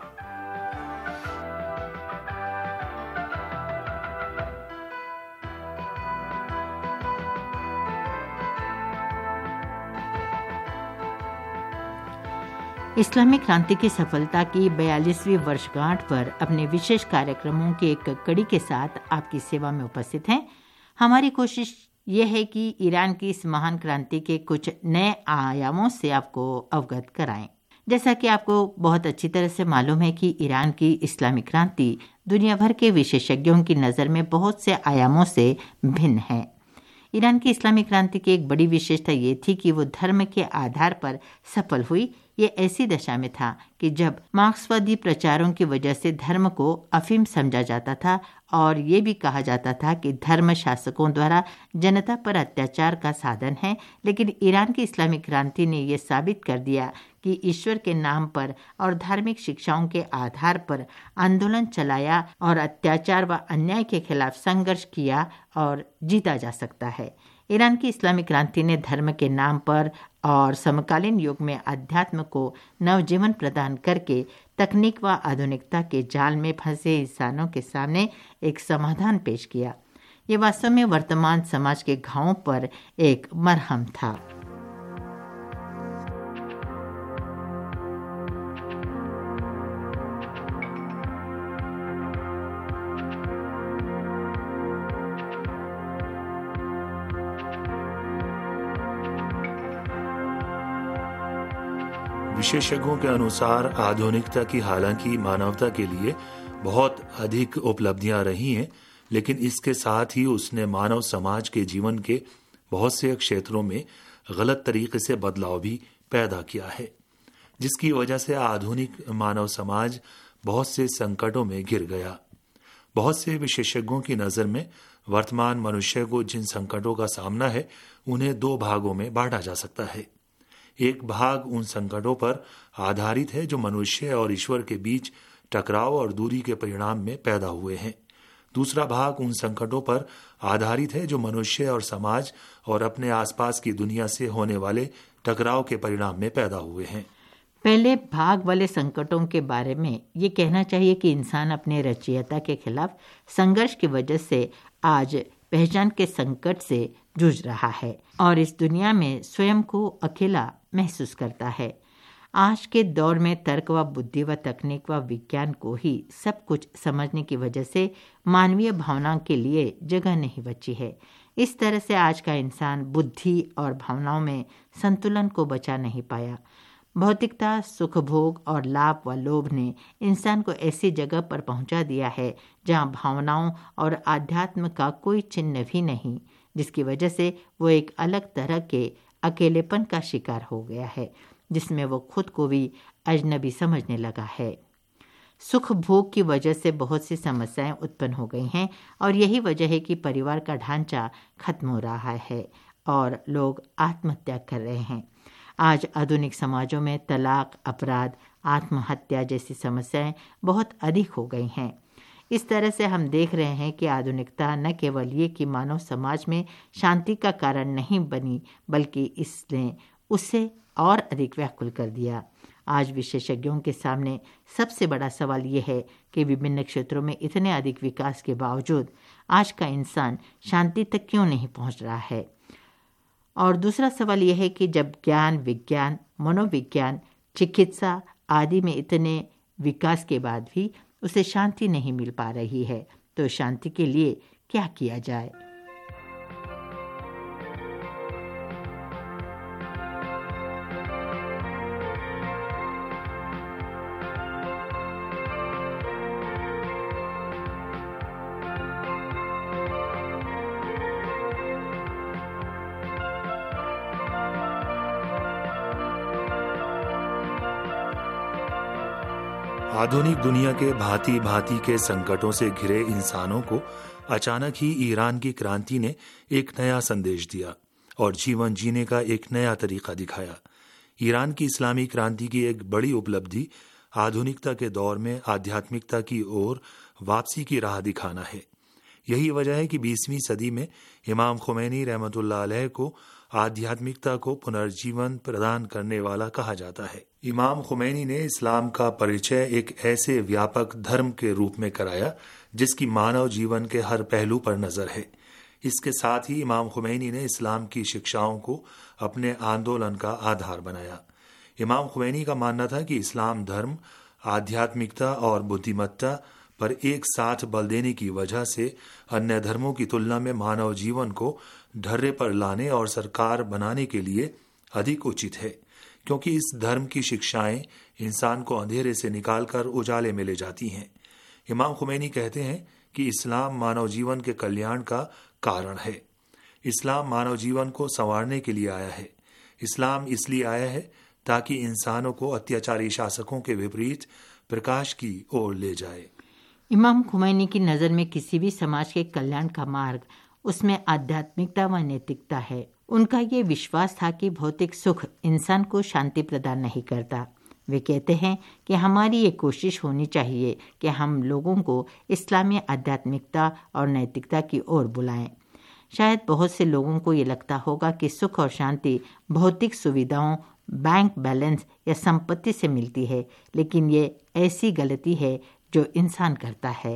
इस्लामी क्रांति की सफलता की 42वीं वर्षगांठ पर अपने विशेष कार्यक्रमों की एक कड़ी के साथ आपकी सेवा में उपस्थित हैं। हमारी कोशिश ये है कि ईरान की इस महान क्रांति के कुछ नए आयामों से आपको अवगत कराएं। जैसा कि आपको बहुत अच्छी तरह से मालूम है कि ईरान की इस्लामी क्रांति दुनिया भर के विशेषज्ञों की नज़र में बहुत से आयामों से भिन्न है। ईरान की इस्लामी क्रांति की एक बड़ी विशेषता ये थी कि वो धर्म के आधार पर सफल हुई। ये ऐसी दशा में था कि जब मार्क्सवादी प्रचारों की वजह से धर्म को अफीम समझा जाता था और ये भी कहा जाता था कि धर्म शासकों द्वारा जनता पर अत्याचार का साधन है, लेकिन ईरान की इस्लामी क्रांति ने यह साबित कर दिया कि ईश्वर के नाम पर और धार्मिक शिक्षाओं के आधार पर आंदोलन चलाया और अत्याचार व अन्याय के खिलाफ संघर्ष किया और जीता जा सकता है। ईरान की इस्लामी क्रांति ने धर्म के नाम पर और समकालीन युग में अध्यात्म को नवजीवन प्रदान करके तकनीक व आधुनिकता के जाल में फंसे इंसानों के सामने एक समाधान पेश किया। ये वास्तव में वर्तमान समाज के घावों पर एक मरहम था। विशेषज्ञों के अनुसार आधुनिकता की हालांकि मानवता के लिए बहुत अधिक उपलब्धियां रही हैं, लेकिन इसके साथ ही उसने मानव समाज के जीवन के बहुत से क्षेत्रों में गलत तरीके से बदलाव भी पैदा किया है, जिसकी वजह से आधुनिक मानव समाज बहुत से संकटों में घिर गया। बहुत से विशेषज्ञों की नज़र में वर्तमान मनुष्य को जिन संकटों का सामना है उन्हें दो भागों में बांटा जा सकता है। एक भाग उन संकटों पर आधारित है जो मनुष्य और ईश्वर के बीच टकराव और दूरी के परिणाम में पैदा हुए हैं। दूसरा भाग उन संकटों पर आधारित है जो मनुष्य और समाज और अपने आसपास की दुनिया से होने वाले टकराव के परिणाम में पैदा हुए हैं। पहले भाग वाले संकटों के बारे में ये कहना चाहिए कि इंसान अपने रचयिता के खिलाफ संघर्ष की वजह से आज पहचान के संकट से जूझ रहा है और इस दुनिया में स्वयं को अकेला महसूस करता है। आज के दौर में तर्क व बुद्धि व तकनीक व विज्ञान को ही सब कुछ समझने की वजह से मानवीय भावनाओं के लिए जगह नहीं बची है। इस तरह से आज का इंसान बुद्धि और भावनाओं में संतुलन को बचा नहीं पाया। भौतिकता, सुख भोग और लाभ व लोभ ने इंसान को ऐसी जगह पर पहुंचा दिया है जहां भावनाओं और आध्यात्म का कोई चिन्ह भी नहीं, जिसकी वजह से वो एक अलग तरह के अकेलेपन का शिकार हो गया है, जिसमें वो खुद को भी अजनबी समझने लगा है। सुख भोग की वजह से बहुत सी समस्याएं उत्पन्न हो गई हैं और यही वजह है कि परिवार का ढांचा खत्म हो रहा है और लोग आत्महत्या कर रहे हैं। आज आधुनिक समाजों में तलाक, अपराध, आत्महत्या जैसी समस्याएं बहुत अधिक हो गई हैं। इस तरह से हम देख रहे हैं कि आधुनिकता न केवल ये कि मानव समाज में शांति का कारण नहीं बनी, बल्कि इसने उससे और अधिक व्याकुल कर दिया। आज विशेषज्ञों के सामने सबसे बड़ा सवाल ये है कि विभिन्न क्षेत्रों में इतने अधिक विकास के बावजूद आज का इंसान शांति तक क्यों नहीं पहुंच रहा है। और दूसरा सवाल यह है कि जब ज्ञान, विज्ञान, मनोविज्ञान, चिकित्सा आदि में इतने विकास के बाद भी उसे शांति नहीं मिल पा रही है, तो शांति के लिए क्या किया जाए। आधुनिक दुनिया के भांति भांति के संकटों से घिरे इंसानों को अचानक ही ईरान की क्रांति ने एक नया संदेश दिया और जीवन जीने का एक नया तरीका दिखाया। ईरान की इस्लामी क्रांति की एक बड़ी उपलब्धि आधुनिकता के दौर में आध्यात्मिकता की ओर वापसी की राह दिखाना है। यही वजह है कि 20वीं सदी में इमाम खुमैनी रहमतुल्लाह अलैह को आध्यात्मिकता को पुनर्जीवन प्रदान करने वाला कहा जाता है। इमाम खुमैनी ने इस्लाम का परिचय एक ऐसे व्यापक धर्म के रूप में कराया जिसकी मानव जीवन के हर पहलू पर नजर है। इसके साथ ही इमाम खुमैनी ने इस्लाम की शिक्षाओं को अपने आंदोलन का आधार बनाया। इमाम खुमैनी का मानना था कि इस्लाम धर्म आध्यात्मिकता और बुद्धिमत्ता पर एक साथ बल देने की वजह से अन्य धर्मों की तुलना में मानव जीवन को ढर्रे पर लाने और सरकार बनाने के लिए अधिक उचित है, क्योंकि इस धर्म की शिक्षाएं इंसान को अंधेरे से निकालकर उजाले में ले जाती हैं। इमाम खुमैनी कहते हैं कि इस्लाम मानव जीवन के कल्याण का कारण है। इस्लाम मानव जीवन को संवारने के लिए आया है। इस्लाम इसलिए आया है ताकि इंसानों को अत्याचारी शासकों के विपरीत प्रकाश की ओर ले जाए। इमाम खुमैनी की नज़र में किसी भी समाज के कल्याण का मार्ग उसमें आध्यात्मिकता व नैतिकता है। उनका ये विश्वास था कि भौतिक सुख इंसान को शांति प्रदान नहीं करता। वे कहते हैं कि हमारी ये कोशिश होनी चाहिए कि हम लोगों को इस्लामी आध्यात्मिकता और नैतिकता की ओर बुलाएं। शायद बहुत से लोगों को ये लगता होगा कि सुख और शांति भौतिक सुविधाओं, बैंक बैलेंस या संपत्ति से मिलती है, लेकिन ये ऐसी गलती है जो इंसान करता है।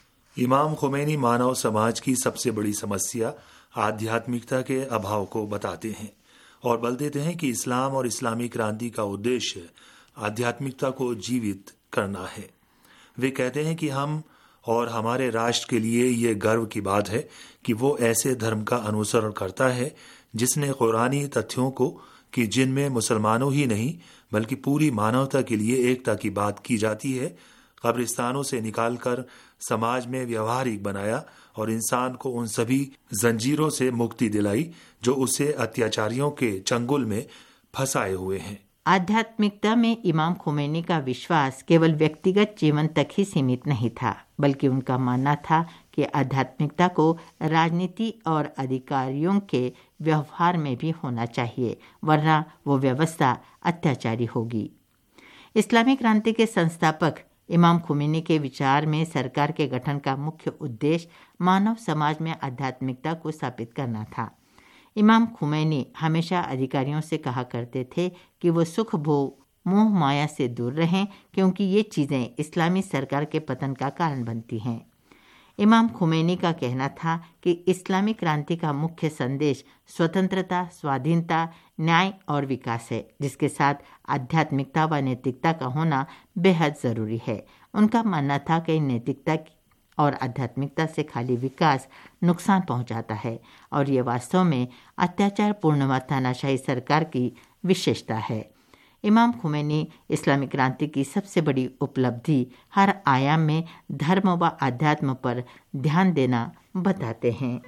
इमाम खुमैनी मानव समाज की सबसे बड़ी समस्या आध्यात्मिकता के अभाव को बताते हैं और बल देते हैं कि इस्लाम और इस्लामी क्रांति का उद्देश्य आध्यात्मिकता को जीवित करना है। वे कहते हैं कि हम और हमारे राष्ट्र के लिए ये गर्व की बात है कि वो ऐसे धर्म का अनुसरण करता है जिसने कुरानी तथ्यों को कि जिनमें मुसलमानों ही नहीं बल्कि पूरी मानवता के लिए एकता की बात की जाती है, कब्रिस्तानों से निकालकर समाज में व्यवहारिक बनाया और इंसान को उन सभी जंजीरों से मुक्ति दिलाई जो उसे अत्याचारियों के चंगुल में फंसाए हुए हैं। आध्यात्मिकता में इमाम खुमैनी का विश्वास केवल व्यक्तिगत जीवन तक ही सीमित नहीं था, बल्कि उनका मानना था कि आध्यात्मिकता को राजनीति और अधिकारियों के व्यवहार में भी होना चाहिए, वरना वो व्यवस्था अत्याचारी होगी। इस्लामी क्रांति के संस्थापक इमाम खुमैनी के विचार में सरकार के गठन का मुख्य उद्देश्य मानव समाज में आध्यात्मिकता को स्थापित करना था। इमाम खुमैनी हमेशा अधिकारियों से कहा करते थे कि वो सुख भोग, मोह माया से दूर रहें, क्योंकि ये चीज़ें इस्लामी सरकार के पतन का कारण बनती हैं। इमाम खुमैनी का कहना था कि इस्लामी क्रांति का मुख्य संदेश स्वतंत्रता, स्वाधीनता, न्याय और विकास है, जिसके साथ आध्यात्मिकता व नैतिकता का होना बेहद ज़रूरी है। उनका मानना था कि नैतिकता और आध्यात्मिकता से खाली विकास नुकसान पहुंचाता है और ये वास्तव में अत्याचारपूर्ण व तानाशाही सरकार की विशेषता है। इमाम खुमैनी इस्लामी क्रांति की सबसे बड़ी उपलब्धि हर आयाम में धर्म व आध्यात्म पर ध्यान देना बताते हैं।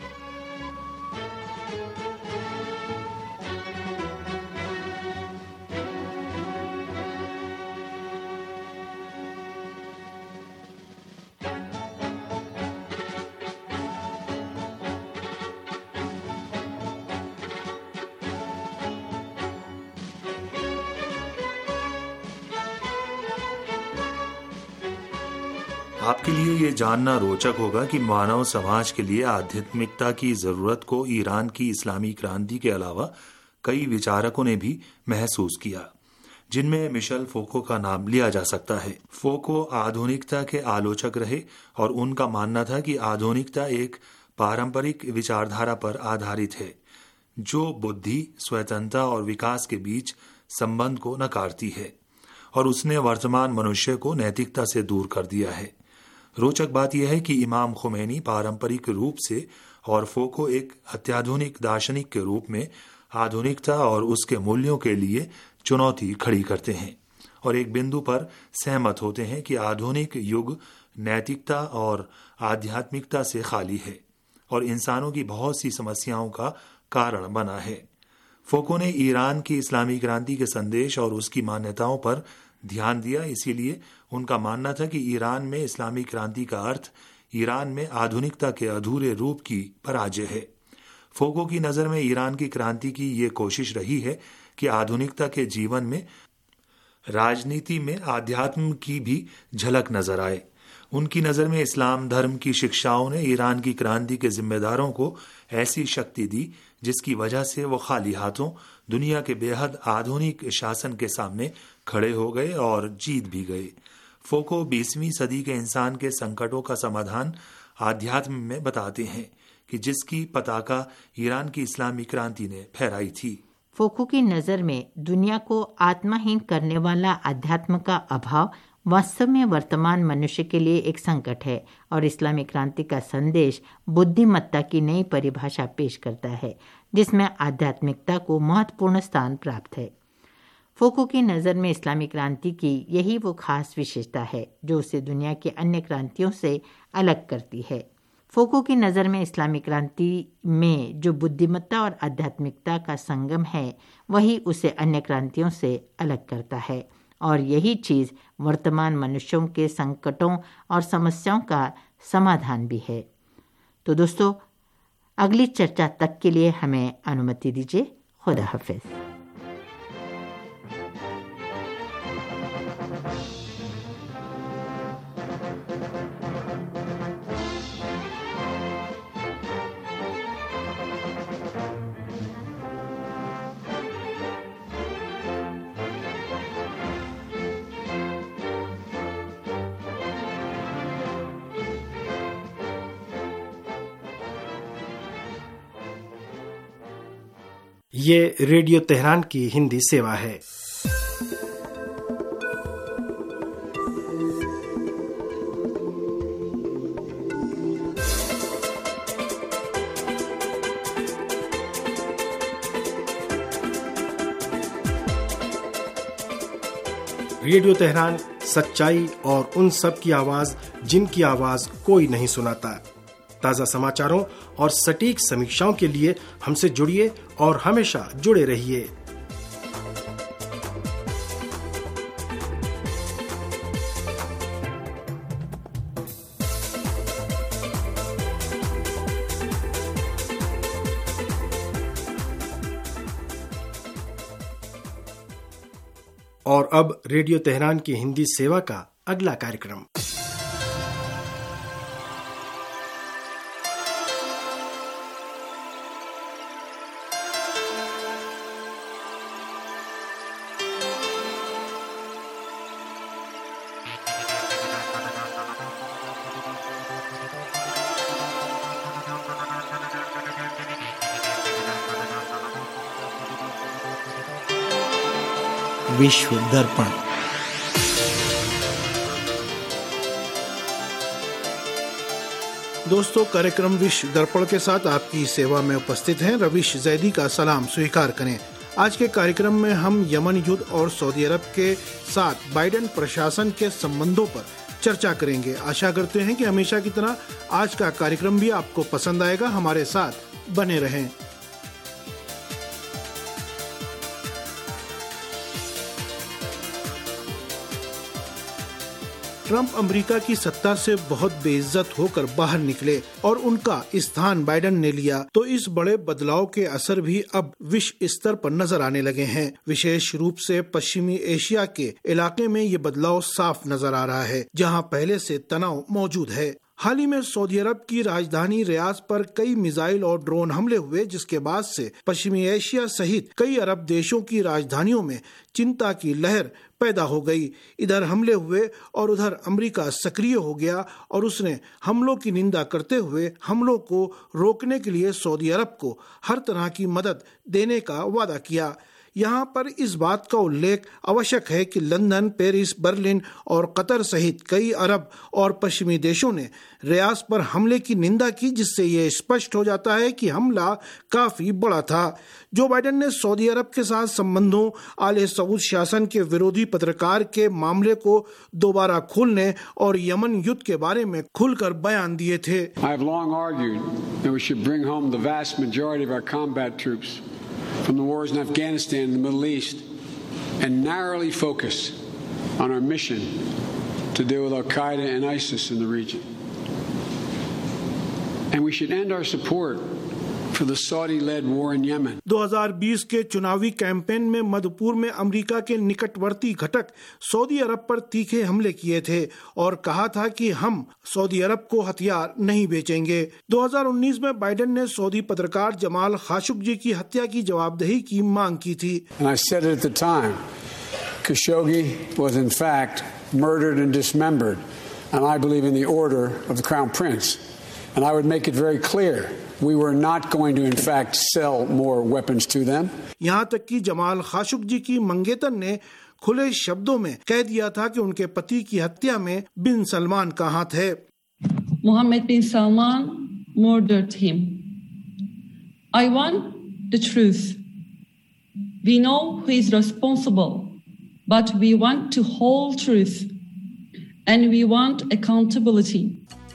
आपके लिए ये जानना रोचक होगा कि मानव समाज के लिए आध्यात्मिकता की जरूरत को ईरान की इस्लामी क्रांति के अलावा कई विचारकों ने भी महसूस किया, जिनमें मिशेल फोको का नाम लिया जा सकता है। फोको आधुनिकता के आलोचक रहे और उनका मानना था कि आधुनिकता एक पारंपरिक विचारधारा पर आधारित है जो बुद्धि, स्वतंत्रता और विकास के बीच संबंध को नकारती है, और उसने वर्तमान मनुष्य को नैतिकता से दूर कर दिया है। रोचक बात यह है कि इमाम खुमैनी पारंपरिक रूप से और फोको एक अत्याधुनिक दार्शनिक के रूप में आधुनिकता और उसके मूल्यों के लिए चुनौती खड़ी करते हैं और एक बिंदु पर सहमत होते हैं कि आधुनिक युग नैतिकता और आध्यात्मिकता से खाली है और इंसानों की बहुत सी समस्याओं का कारण बना है। फोको ने ईरान की इस्लामी क्रांति के संदेश और उसकी मान्यताओं पर ध्यान दिया। इसीलिए उनका मानना था कि ईरान में इस्लामी क्रांति का अर्थ ईरान में आधुनिकता के अधूरे रूप की पराजय है। फोको की नज़र में ईरान की क्रांति की ये कोशिश रही है कि आधुनिकता के जीवन में राजनीति में आध्यात्म की भी झलक नजर आए। उनकी नज़र में इस्लाम धर्म की शिक्षाओं ने ईरान की क्रांति के जिम्मेदारों को ऐसी शक्ति दी जिसकी वजह से वो खाली हाथों दुनिया के बेहद आधुनिक शासन के सामने खड़े हो गए और जीत भी गए। फोको 20वीं सदी के इंसान के संकटों का समाधान आध्यात्म में बताते हैं कि जिसकी पताका ईरान की इस्लामी क्रांति ने फहराई थी। फोको की नज़र में दुनिया को आत्माहीन करने वाला अध्यात्म का अभाव वास्तव में वर्तमान मनुष्य के लिए एक संकट है और इस्लामी क्रांति का संदेश बुद्धिमत्ता की नई परिभाषा पेश करता है जिसमें आध्यात्मिकता को महत्वपूर्ण स्थान प्राप्त है। फोको की नज़र में इस्लामी क्रांति की यही वो खास विशेषता है जो उसे दुनिया की अन्य क्रांतियों से अलग करती है। फोको की नज़र में इस्लामी क्रांति में जो बुद्धिमत्ता और आध्यात्मिकता का संगम है वही उसे अन्य क्रांतियों से अलग करता है और यही चीज़ वर्तमान मनुष्यों के संकटों और समस्याओं का समाधान भी है। तो दोस्तों, अगली चर्चा तक के लिए हमें अनुमति दीजिए। खुदा हाफिज़। ये रेडियो तेहरान की हिंदी सेवा है। रेडियो तेहरान सच्चाई और उन सब की आवाज जिनकी आवाज कोई नहीं सुनाता। ताज़ा समाचारों और सटीक समीक्षाओं के लिए हमसे जुड़िए और हमेशा जुड़े रहिए। और अब रेडियो तेहरान की हिंदी सेवा का अगला कार्यक्रम। विश्व दर्पण। दोस्तों, कार्यक्रम विश्व दर्पण के साथ आपकी सेवा में उपस्थित हैं रवीश जैदी का सलाम स्वीकार करें। आज के कार्यक्रम में हम यमन युद्ध और सऊदी अरब के साथ बाइडेन प्रशासन के संबंधों पर चर्चा करेंगे। आशा करते हैं कि हमेशा की तरह आज का कार्यक्रम भी आपको पसंद आएगा। हमारे साथ बने रहें। ट्रंप अमेरिका की सत्ता से बहुत बेइज्जत होकर बाहर निकले और उनका स्थान बाइडेन ने लिया, तो इस बड़े बदलाव के असर भी अब विश्व स्तर पर नजर आने लगे हैं। विशेष रूप से पश्चिमी एशिया के इलाके में ये बदलाव साफ नजर आ रहा है, जहां पहले से तनाव मौजूद है। हाल ही में सऊदी अरब की राजधानी रियाद पर कई मिसाइल और ड्रोन हमले हुए, जिसके बाद से पश्चिमी एशिया सहित कई अरब देशों की राजधानियों में चिंता की लहर पैदा हो गई। इधर हमले हुए और उधर अमेरिका सक्रिय हो गया और उसने हमलों की निंदा करते हुए हमलों को रोकने के लिए सऊदी अरब को हर तरह की मदद देने का वादा किया। यहाँ पर इस बात का उल्लेख आवश्यक है कि लंदन, पेरिस, बर्लिन और कतर सहित कई अरब और पश्चिमी देशों ने रियाद पर हमले की निंदा की, जिससे ये स्पष्ट हो जाता है कि हमला काफी बड़ा था। जो बाइडेन ने सऊदी अरब के साथ संबंधों, आले सऊद शासन के विरोधी पत्रकार के मामले को दोबारा खोलने और यमन युद्ध के बारे में खुलकर बयान दिए थे। I have long argued that we should bring home the vast majority of our combat troops from the wars in Afghanistan and the Middle East and narrowly focus on our mission to deal with Al-Qaeda and ISIS in the region. And we should end our support for the Saudi-led war in Yemen. 2020 के चुनावी campaign में मधुपुर में America के निकटवर्ती घटक Saudi अरब पर तीखे हमले किए थे और कहा था कि हम सऊदी अरब को हथियार नहीं बेचेंगे। 2019 में बाइडेन ने सऊदी पत्रकार जमाल खाशोगी की हत्या की जवाबदेही की मांग की थी। And I said it at the time, Khashoggi was in fact murdered and dismembered, and I believe in the order of the Crown Prince. And I would make it very clear, we were not going to in fact sell more weapons to them. यहाँ तक कि जमाल खाशोगी की मंगेतर ने खुले शब्दों में कह दिया था कि उनके पति की हत्या में बिन सलमान का हाथ है। Mohammed bin Salman murdered him. I want the truth. We know who is responsible, but we want to hold truth and we want accountability.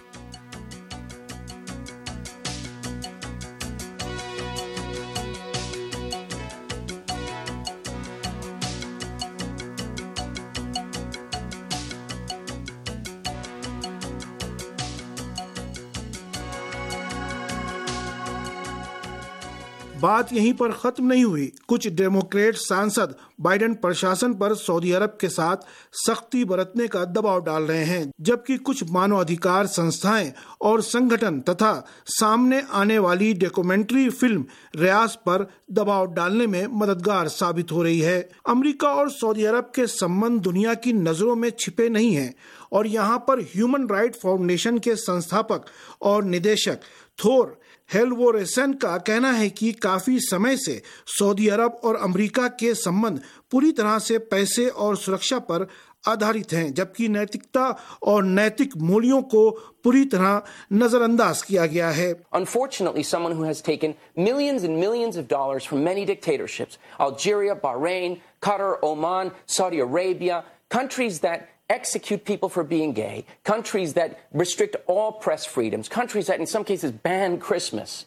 बात यहीं पर खत्म नहीं हुई। कुछ डेमोक्रेट सांसद बाइडेन प्रशासन पर सऊदी अरब के साथ सख्ती बरतने का दबाव डाल रहे हैं, जबकि कुछ मानवाधिकार संस्थाएं और संगठन तथा सामने आने वाली डॉक्यूमेंट्री फिल्म रियाज पर दबाव डालने में मददगार साबित हो रही है। अमेरिका और सऊदी अरब के संबंध दुनिया की नजरों में छिपे नहीं हैं और यहाँ पर ह्यूमन राइट फाउंडेशन के संस्थापक और निदेशक थोर हेल्वोरेसन का कहना है कि काफी समय से सऊदी अरब और अमेरिका के संबंध पूरी तरह से पैसे और सुरक्षा पर आधारित हैं, जबकि नैतिकता और नैतिक मूल्यों को पूरी तरह नजरअंदाज किया गया है। Unfortunately, someone who has taken millions and millions of dollars from many dictatorships, Algeria, Bahrain, Qatar, Oman, Saudi Arabia, countries that execute people for being gay, countries that restrict all press freedoms, countries that in some cases ban Christmas.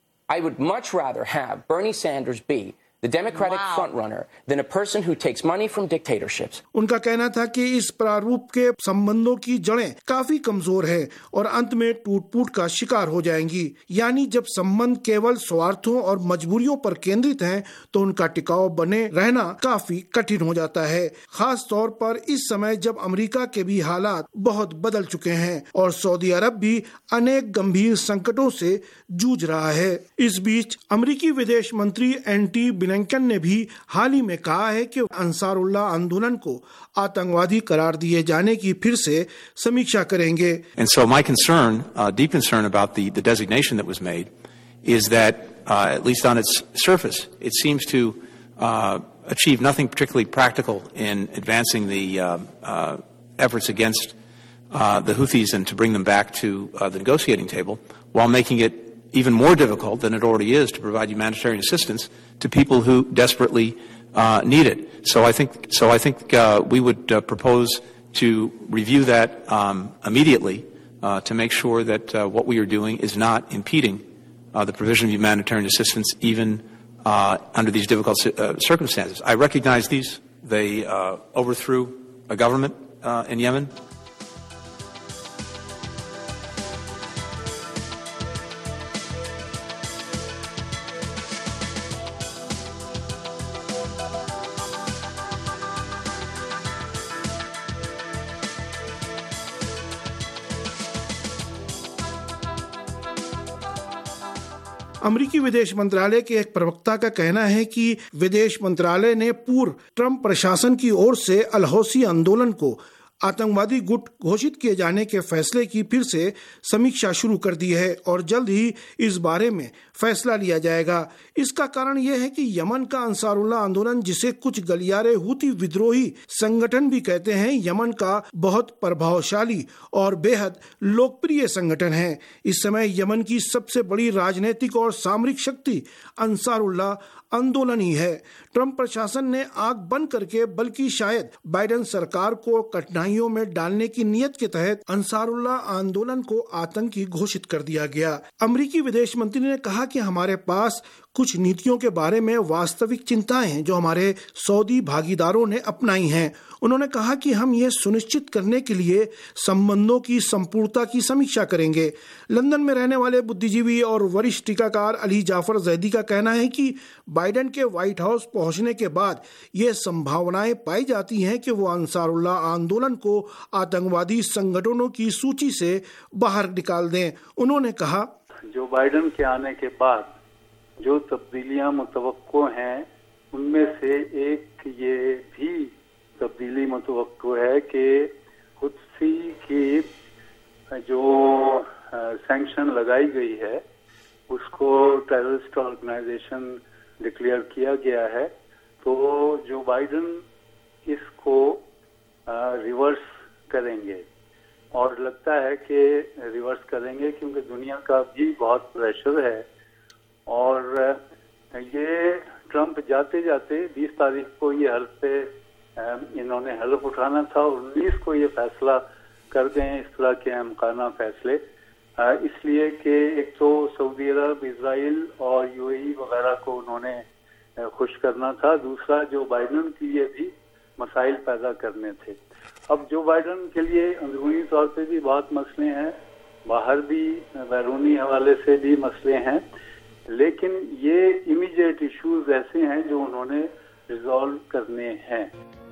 I would much rather have Bernie Sanders be the Democratic frontrunner than a person who takes money from dictatorships. उनका कहना था कि इस प्रारूप के संबंधों की जड़ें काफी कमजोर हैं और अंत में टूट-फूट का शिकार हो जाएंगी। यानी जब संबंध केवल स्वार्थों और मजबूरियों पर केंद्रित हैं, तो उनका टिकाऊ बने रहना काफी कठिन हो जाता है, खास तौर पर इस समय जब अमेरिका के भी हालात बहुत बदल चुके हैं और सऊदी अरब भी अनेक गंभीर संकटों से जूझ रहा है। इस बीच अमेरिकी विदेश मंत्री एंटी ब्लिंकन ने भी हाल ही में कहा है कि अंसारुल्लाह आंदोलन को आतंकवादी करार दिए जाने की फिर से समीक्षा करेंगे। And so my concern, deep concern about the designation that was made is that at least on its surface it seems to achieve nothing particularly practical in advancing the efforts against the Houthis and to bring them back to the negotiating table, while making it even more difficult than it already is to provide humanitarian assistance to people who desperately need it. So I think we would propose to review that immediately to make sure that what we are doing is not impeding the provision of humanitarian assistance even under these difficult circumstances. I recognize these. They overthrew a government in Yemen. अमेरिकी विदेश मंत्रालय के एक प्रवक्ता का कहना है कि विदेश मंत्रालय ने पूर्व ट्रंप प्रशासन की ओर से अल-हौसी आंदोलन को आतंकवादी गुट घोषित किए जाने के फैसले की फिर से समीक्षा शुरू कर दी है और जल्द ही इस बारे में फैसला लिया जाएगा। इसका कारण यह है कि यमन का अंसारुल्लाह आंदोलन, जिसे कुछ गलियारे हूती विद्रोही संगठन भी कहते हैं, यमन का बहुत प्रभावशाली और बेहद लोकप्रिय संगठन है। इस समय यमन की सबसे बड़ी राजनीतिक और सामरिक शक्ति अंसारुल्लाह आंदोलन ही है। ट्रंप प्रशासन ने आंख बंद करके, बल्कि शायद बाइडेन सरकार को कठिनाइयों में डालने की नीयत के तहत अंसारुल्लाह आंदोलन को आतंकी घोषित कर दिया गया। अमेरिकी विदेश मंत्री ने कहा कि हमारे पास कुछ नीतियों के बारे में वास्तविक चिंताएं हैं जो हमारे सऊदी भागीदारों ने अपनाई हैं। उन्होंने कहा कि हम ये सुनिश्चित करने के लिए संबंधों की संपूर्णता की समीक्षा करेंगे। लंदन में रहने वाले बुद्धिजीवी और वरिष्ठ टीकाकार अली जाफर जैदी का कहना है कि बाइडेन के व्हाइट हाउस पहुंचने के बाद ये संभावनाएं पाई जाती हैं कि वो अंसारुल्लाह आंदोलन को आतंकवादी संगठनों की सूची से बाहर निकाल दें। उन्होंने कहा, जो बाइडेन के आने के बाद जो तब्दीलियां मुतवक्को हैं, उनमें से एक ये भी तब्दीली मुतवक्को है कि हुत्सी की जो सैंक्शन लगाई गई है उसको टेररिस्ट ऑर्गेनाइजेशन डिक्लेयर किया गया है। तो जो बाइडेन इसको रिवर्स करेंगे और लगता है कि रिवर्स करेंगे क्योंकि दुनिया का भी बहुत प्रेशर है। और ये ट्रंप जाते जाते 20 तारीख को ये हल्फ पे इन्होंने हल्फ उठाना था और 19 को ये फैसला कर गए इस तरह के अहमकाना फैसले, इसलिए कि एक तो सऊदी अरब, इजराइल और यूएई वगैरह को उन्होंने खुश करना था, दूसरा जो बाइडेन के लिए भी मसाइल पैदा करने थे। अब जो बाइडेन के लिए अंदरूनी तौर पे भी बहुत मसले हैं, बाहर भी बैरूनी हवाले से भी मसले हैं, लेकिन ये इमीडिएट इश्यूज ऐसे हैं जो उन्होंने रिजॉल्व करने हैं।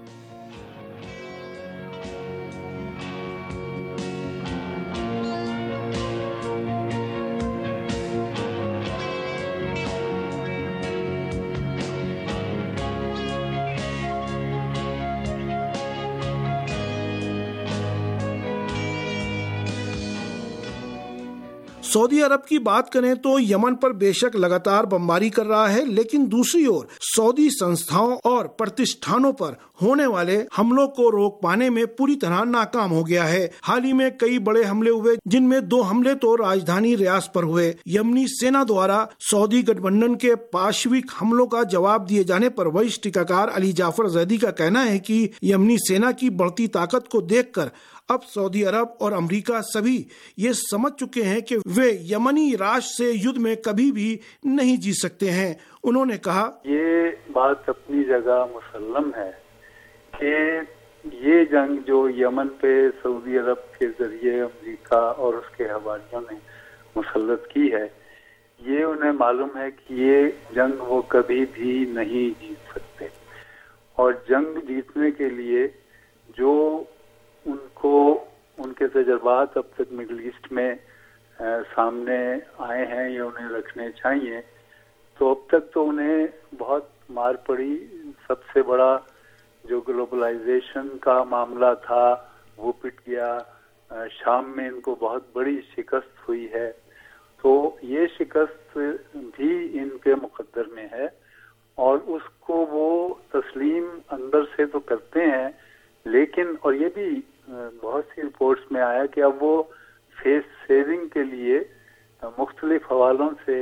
सऊदी अरब की बात करें तो यमन पर बेशक लगातार बमबारी कर रहा है, लेकिन दूसरी ओर सऊदी संस्थाओं और प्रतिष्ठानों पर होने वाले हमलों को रोक पाने में पूरी तरह नाकाम हो गया है। हाल ही में कई बड़े हमले हुए, जिनमें 2 हमले तो राजधानी रियाद पर हुए। यमनी सेना द्वारा सऊदी गठबंधन के पाशविक हमलों का जवाब दिए जाने पर वरिष्ठ टीकाकार अली जाफर जैदी का कहना है कि यमनी सेना की बढ़ती ताकत को देखकर अब सऊदी अरब और अमेरिका सभी ये समझ चुके हैं कि वे यमनी राष्ट्र से युद्ध में कभी भी नहीं जीत सकते हैं। उन्होंने कहा, ये बात अपनी जगह मुसल्लम है कि ये जंग जो यमन पे सऊदी अरब के जरिए अमेरिका और उसके हवालियों ने मुसल्लत की है, ये उन्हें मालूम है कि ये जंग वो कभी भी नहीं जीत सकते। और जंग जीतने के लिए जो उनको उनके तजर्बात अब तक मिडिल ईस्ट में सामने आए हैं, ये उन्हें रखने चाहिए। तो अब तक तो उन्हें बहुत मार पड़ी। सबसे बड़ा जो ग्लोबलाइजेशन का मामला था वो पिट गया। शाम में इनको बहुत बड़ी शिकस्त हुई है, तो ये शिकस्त भी इनके मुकद्दर में है और उसको वो तस्लीम अंदर से तो करते हैं, लेकिन और ये भी बहुत सी रिपोर्ट्स में आया कि अब वो फेस सेविंग के लिए मुख्तलिफ हवालों से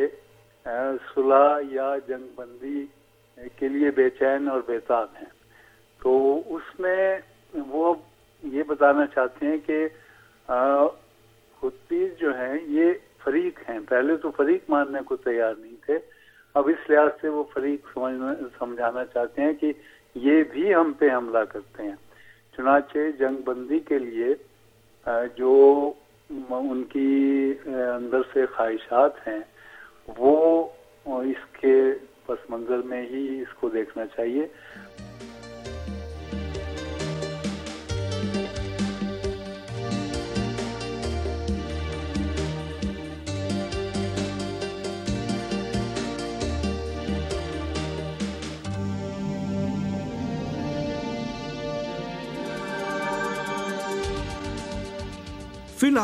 सुलह या जंगबंदी के लिए बेचैन और बेताब हैं। तो उसमें वो ये बताना चाहते हैं कि हुत्ती जो हैं ये फरीक हैं। पहले तो फरीक मानने को तैयार नहीं थे, अब इस लिहाज से वो फरीक समझाना चाहते हैं कि ये भी हम पे हमला करते हैं। चुनाचे जंगबंदी के लिए जो उनकी अंदर से ख्वाहिशात हैं वो इसके पस मंजर में ही इसको देखना चाहिए। फिलहाल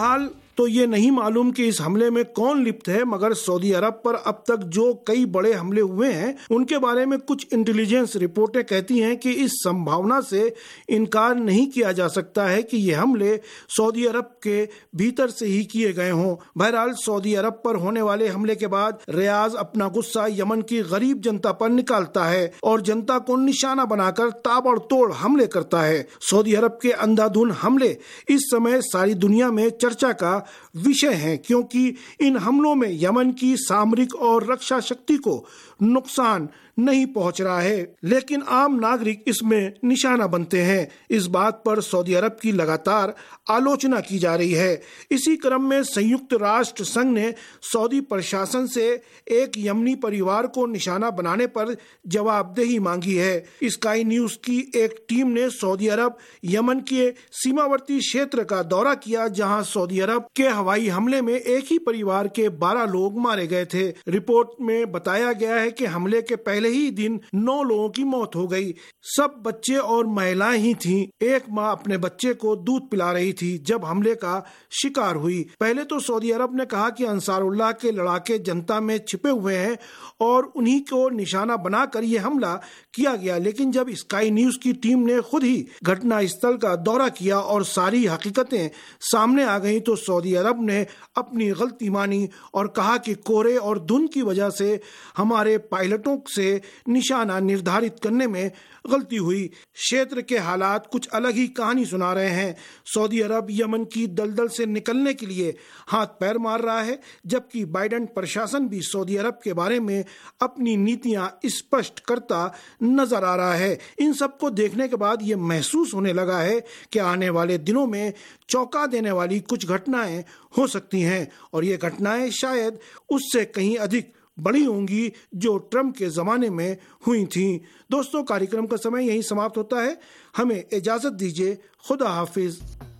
तो ये नहीं मालूम कि इस हमले में कौन लिप्त है, मगर सऊदी अरब पर अब तक जो कई बड़े हमले हुए हैं उनके बारे में कुछ इंटेलिजेंस रिपोर्टें कहती हैं कि इस संभावना से इनकार नहीं किया जा सकता है कि ये हमले सऊदी अरब के भीतर से ही किए गए हों। बहरहाल सऊदी अरब पर होने वाले हमले के बाद रियाज अपना गुस्सा यमन की गरीब जनता पर निकालता है और जनता को निशाना बनाकर ताबड़तोड़ हमले करता है। सऊदी अरब के अंधाधुंध हमले इस समय सारी दुनिया में चर्चा का विषय हैं, क्योंकि इन हमलों में यमन की सामरिक और रक्षा शक्ति को नुकसान नहीं पहुंच रहा है, लेकिन आम नागरिक इसमें निशाना बनते हैं। इस बात पर सऊदी अरब की लगातार आलोचना की जा रही है। इसी क्रम में संयुक्त राष्ट्र संघ ने सऊदी प्रशासन से एक यमनी परिवार को निशाना बनाने पर जवाबदेही मांगी है। स्काई न्यूज की एक टीम ने सऊदी अरब यमन के सीमावर्ती क्षेत्र का दौरा किया, जहां सऊदी अरब के हवाई हमले में एक ही परिवार के 12 लोग मारे गए थे। रिपोर्ट में बताया गया है कि हमले के पहले ही दिन 9 लोगों की मौत हो गई। सब बच्चे और महिलाएं ही थीं। एक मां अपने बच्चे को दूध पिला रही थी जब हमले का शिकार हुई। पहले तो सऊदी अरब ने कहा कि अंसारुल्लाह के लड़ाके जनता में छिपे हुए हैं और उन्हीं को निशाना बनाकर यह हमला किया गया, लेकिन जब स्काई न्यूज की टीम ने खुद ही घटना स्थल का दौरा किया और सारी हकीकतें सामने आ गईं, तो सऊदी अरब ने अपनी गलती मानी और कहा कि कोहरे और धुंध की वजह से हमारे पायलटों से निशाना निर्धारित करने में गलती हुई। क्षेत्र के हालात कुछ अलग ही कहानी सुना रहे हैं। सऊदी अरब यमन की दलदल से निकलने के लिए हाथ पैर मार रहा है, जबकि बाइडेन प्रशासन भी सऊदी अरब के बारे में अपनी नीतियां स्पष्ट करता नजर आ रहा है। इन सबको देखने के बाद ये महसूस होने लगा है कि आने वाले दिनों में चौंका देने वाली कुछ घटनाएं हो सकती हैं, और ये घटनाएं शायद उससे कहीं अधिक बड़ी होंगी जो ट्रम्प के जमाने में हुई थीं। दोस्तों, कार्यक्रम का समय यहीं समाप्त होता है। हमें इजाजत दीजिए। खुदा हाफिज।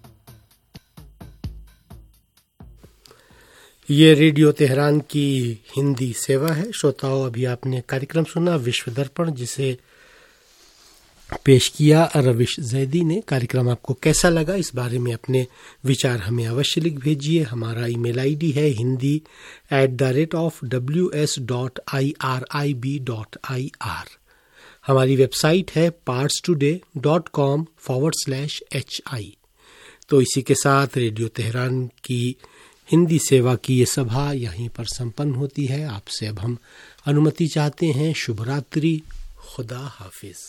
ये रेडियो तेहरान की हिंदी सेवा है। श्रोताओं, अभी आपने कार्यक्रम सुना विश्व दर्पण, जिसे पेश किया रविश जैदी ने। कार्यक्रम आपको कैसा लगा, इस बारे में अपने विचार हमें अवश्य लिख भेजिए। हमारा ईमेल आईडी है hindi@ws.irib.ir। हमारी वेबसाइट है parstoday.com/hi। तो इसी के साथ रेडियो तेहरान की हिंदी सेवा की ये सभा यहीं पर संपन्न होती है। आपसे अब हम अनुमति चाहते हैं। शुभ रात्रि। खुदा हाफिज।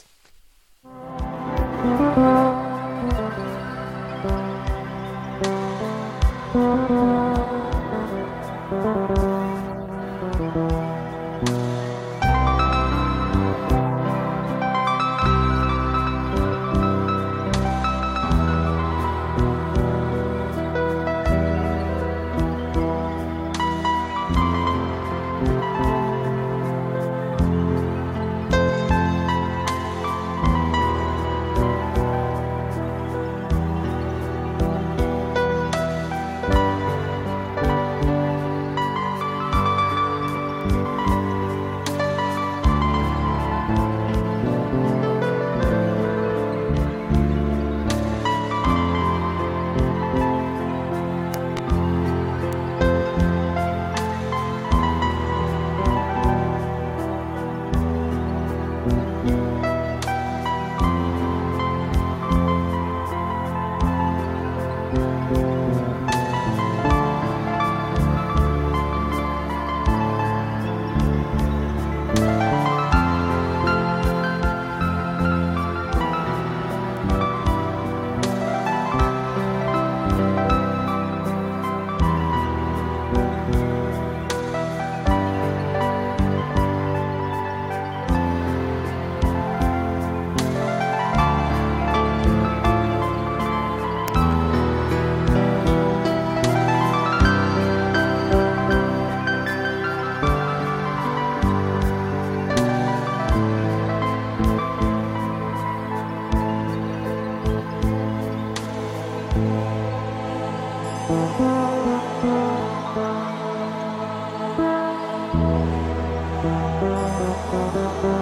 Thank you.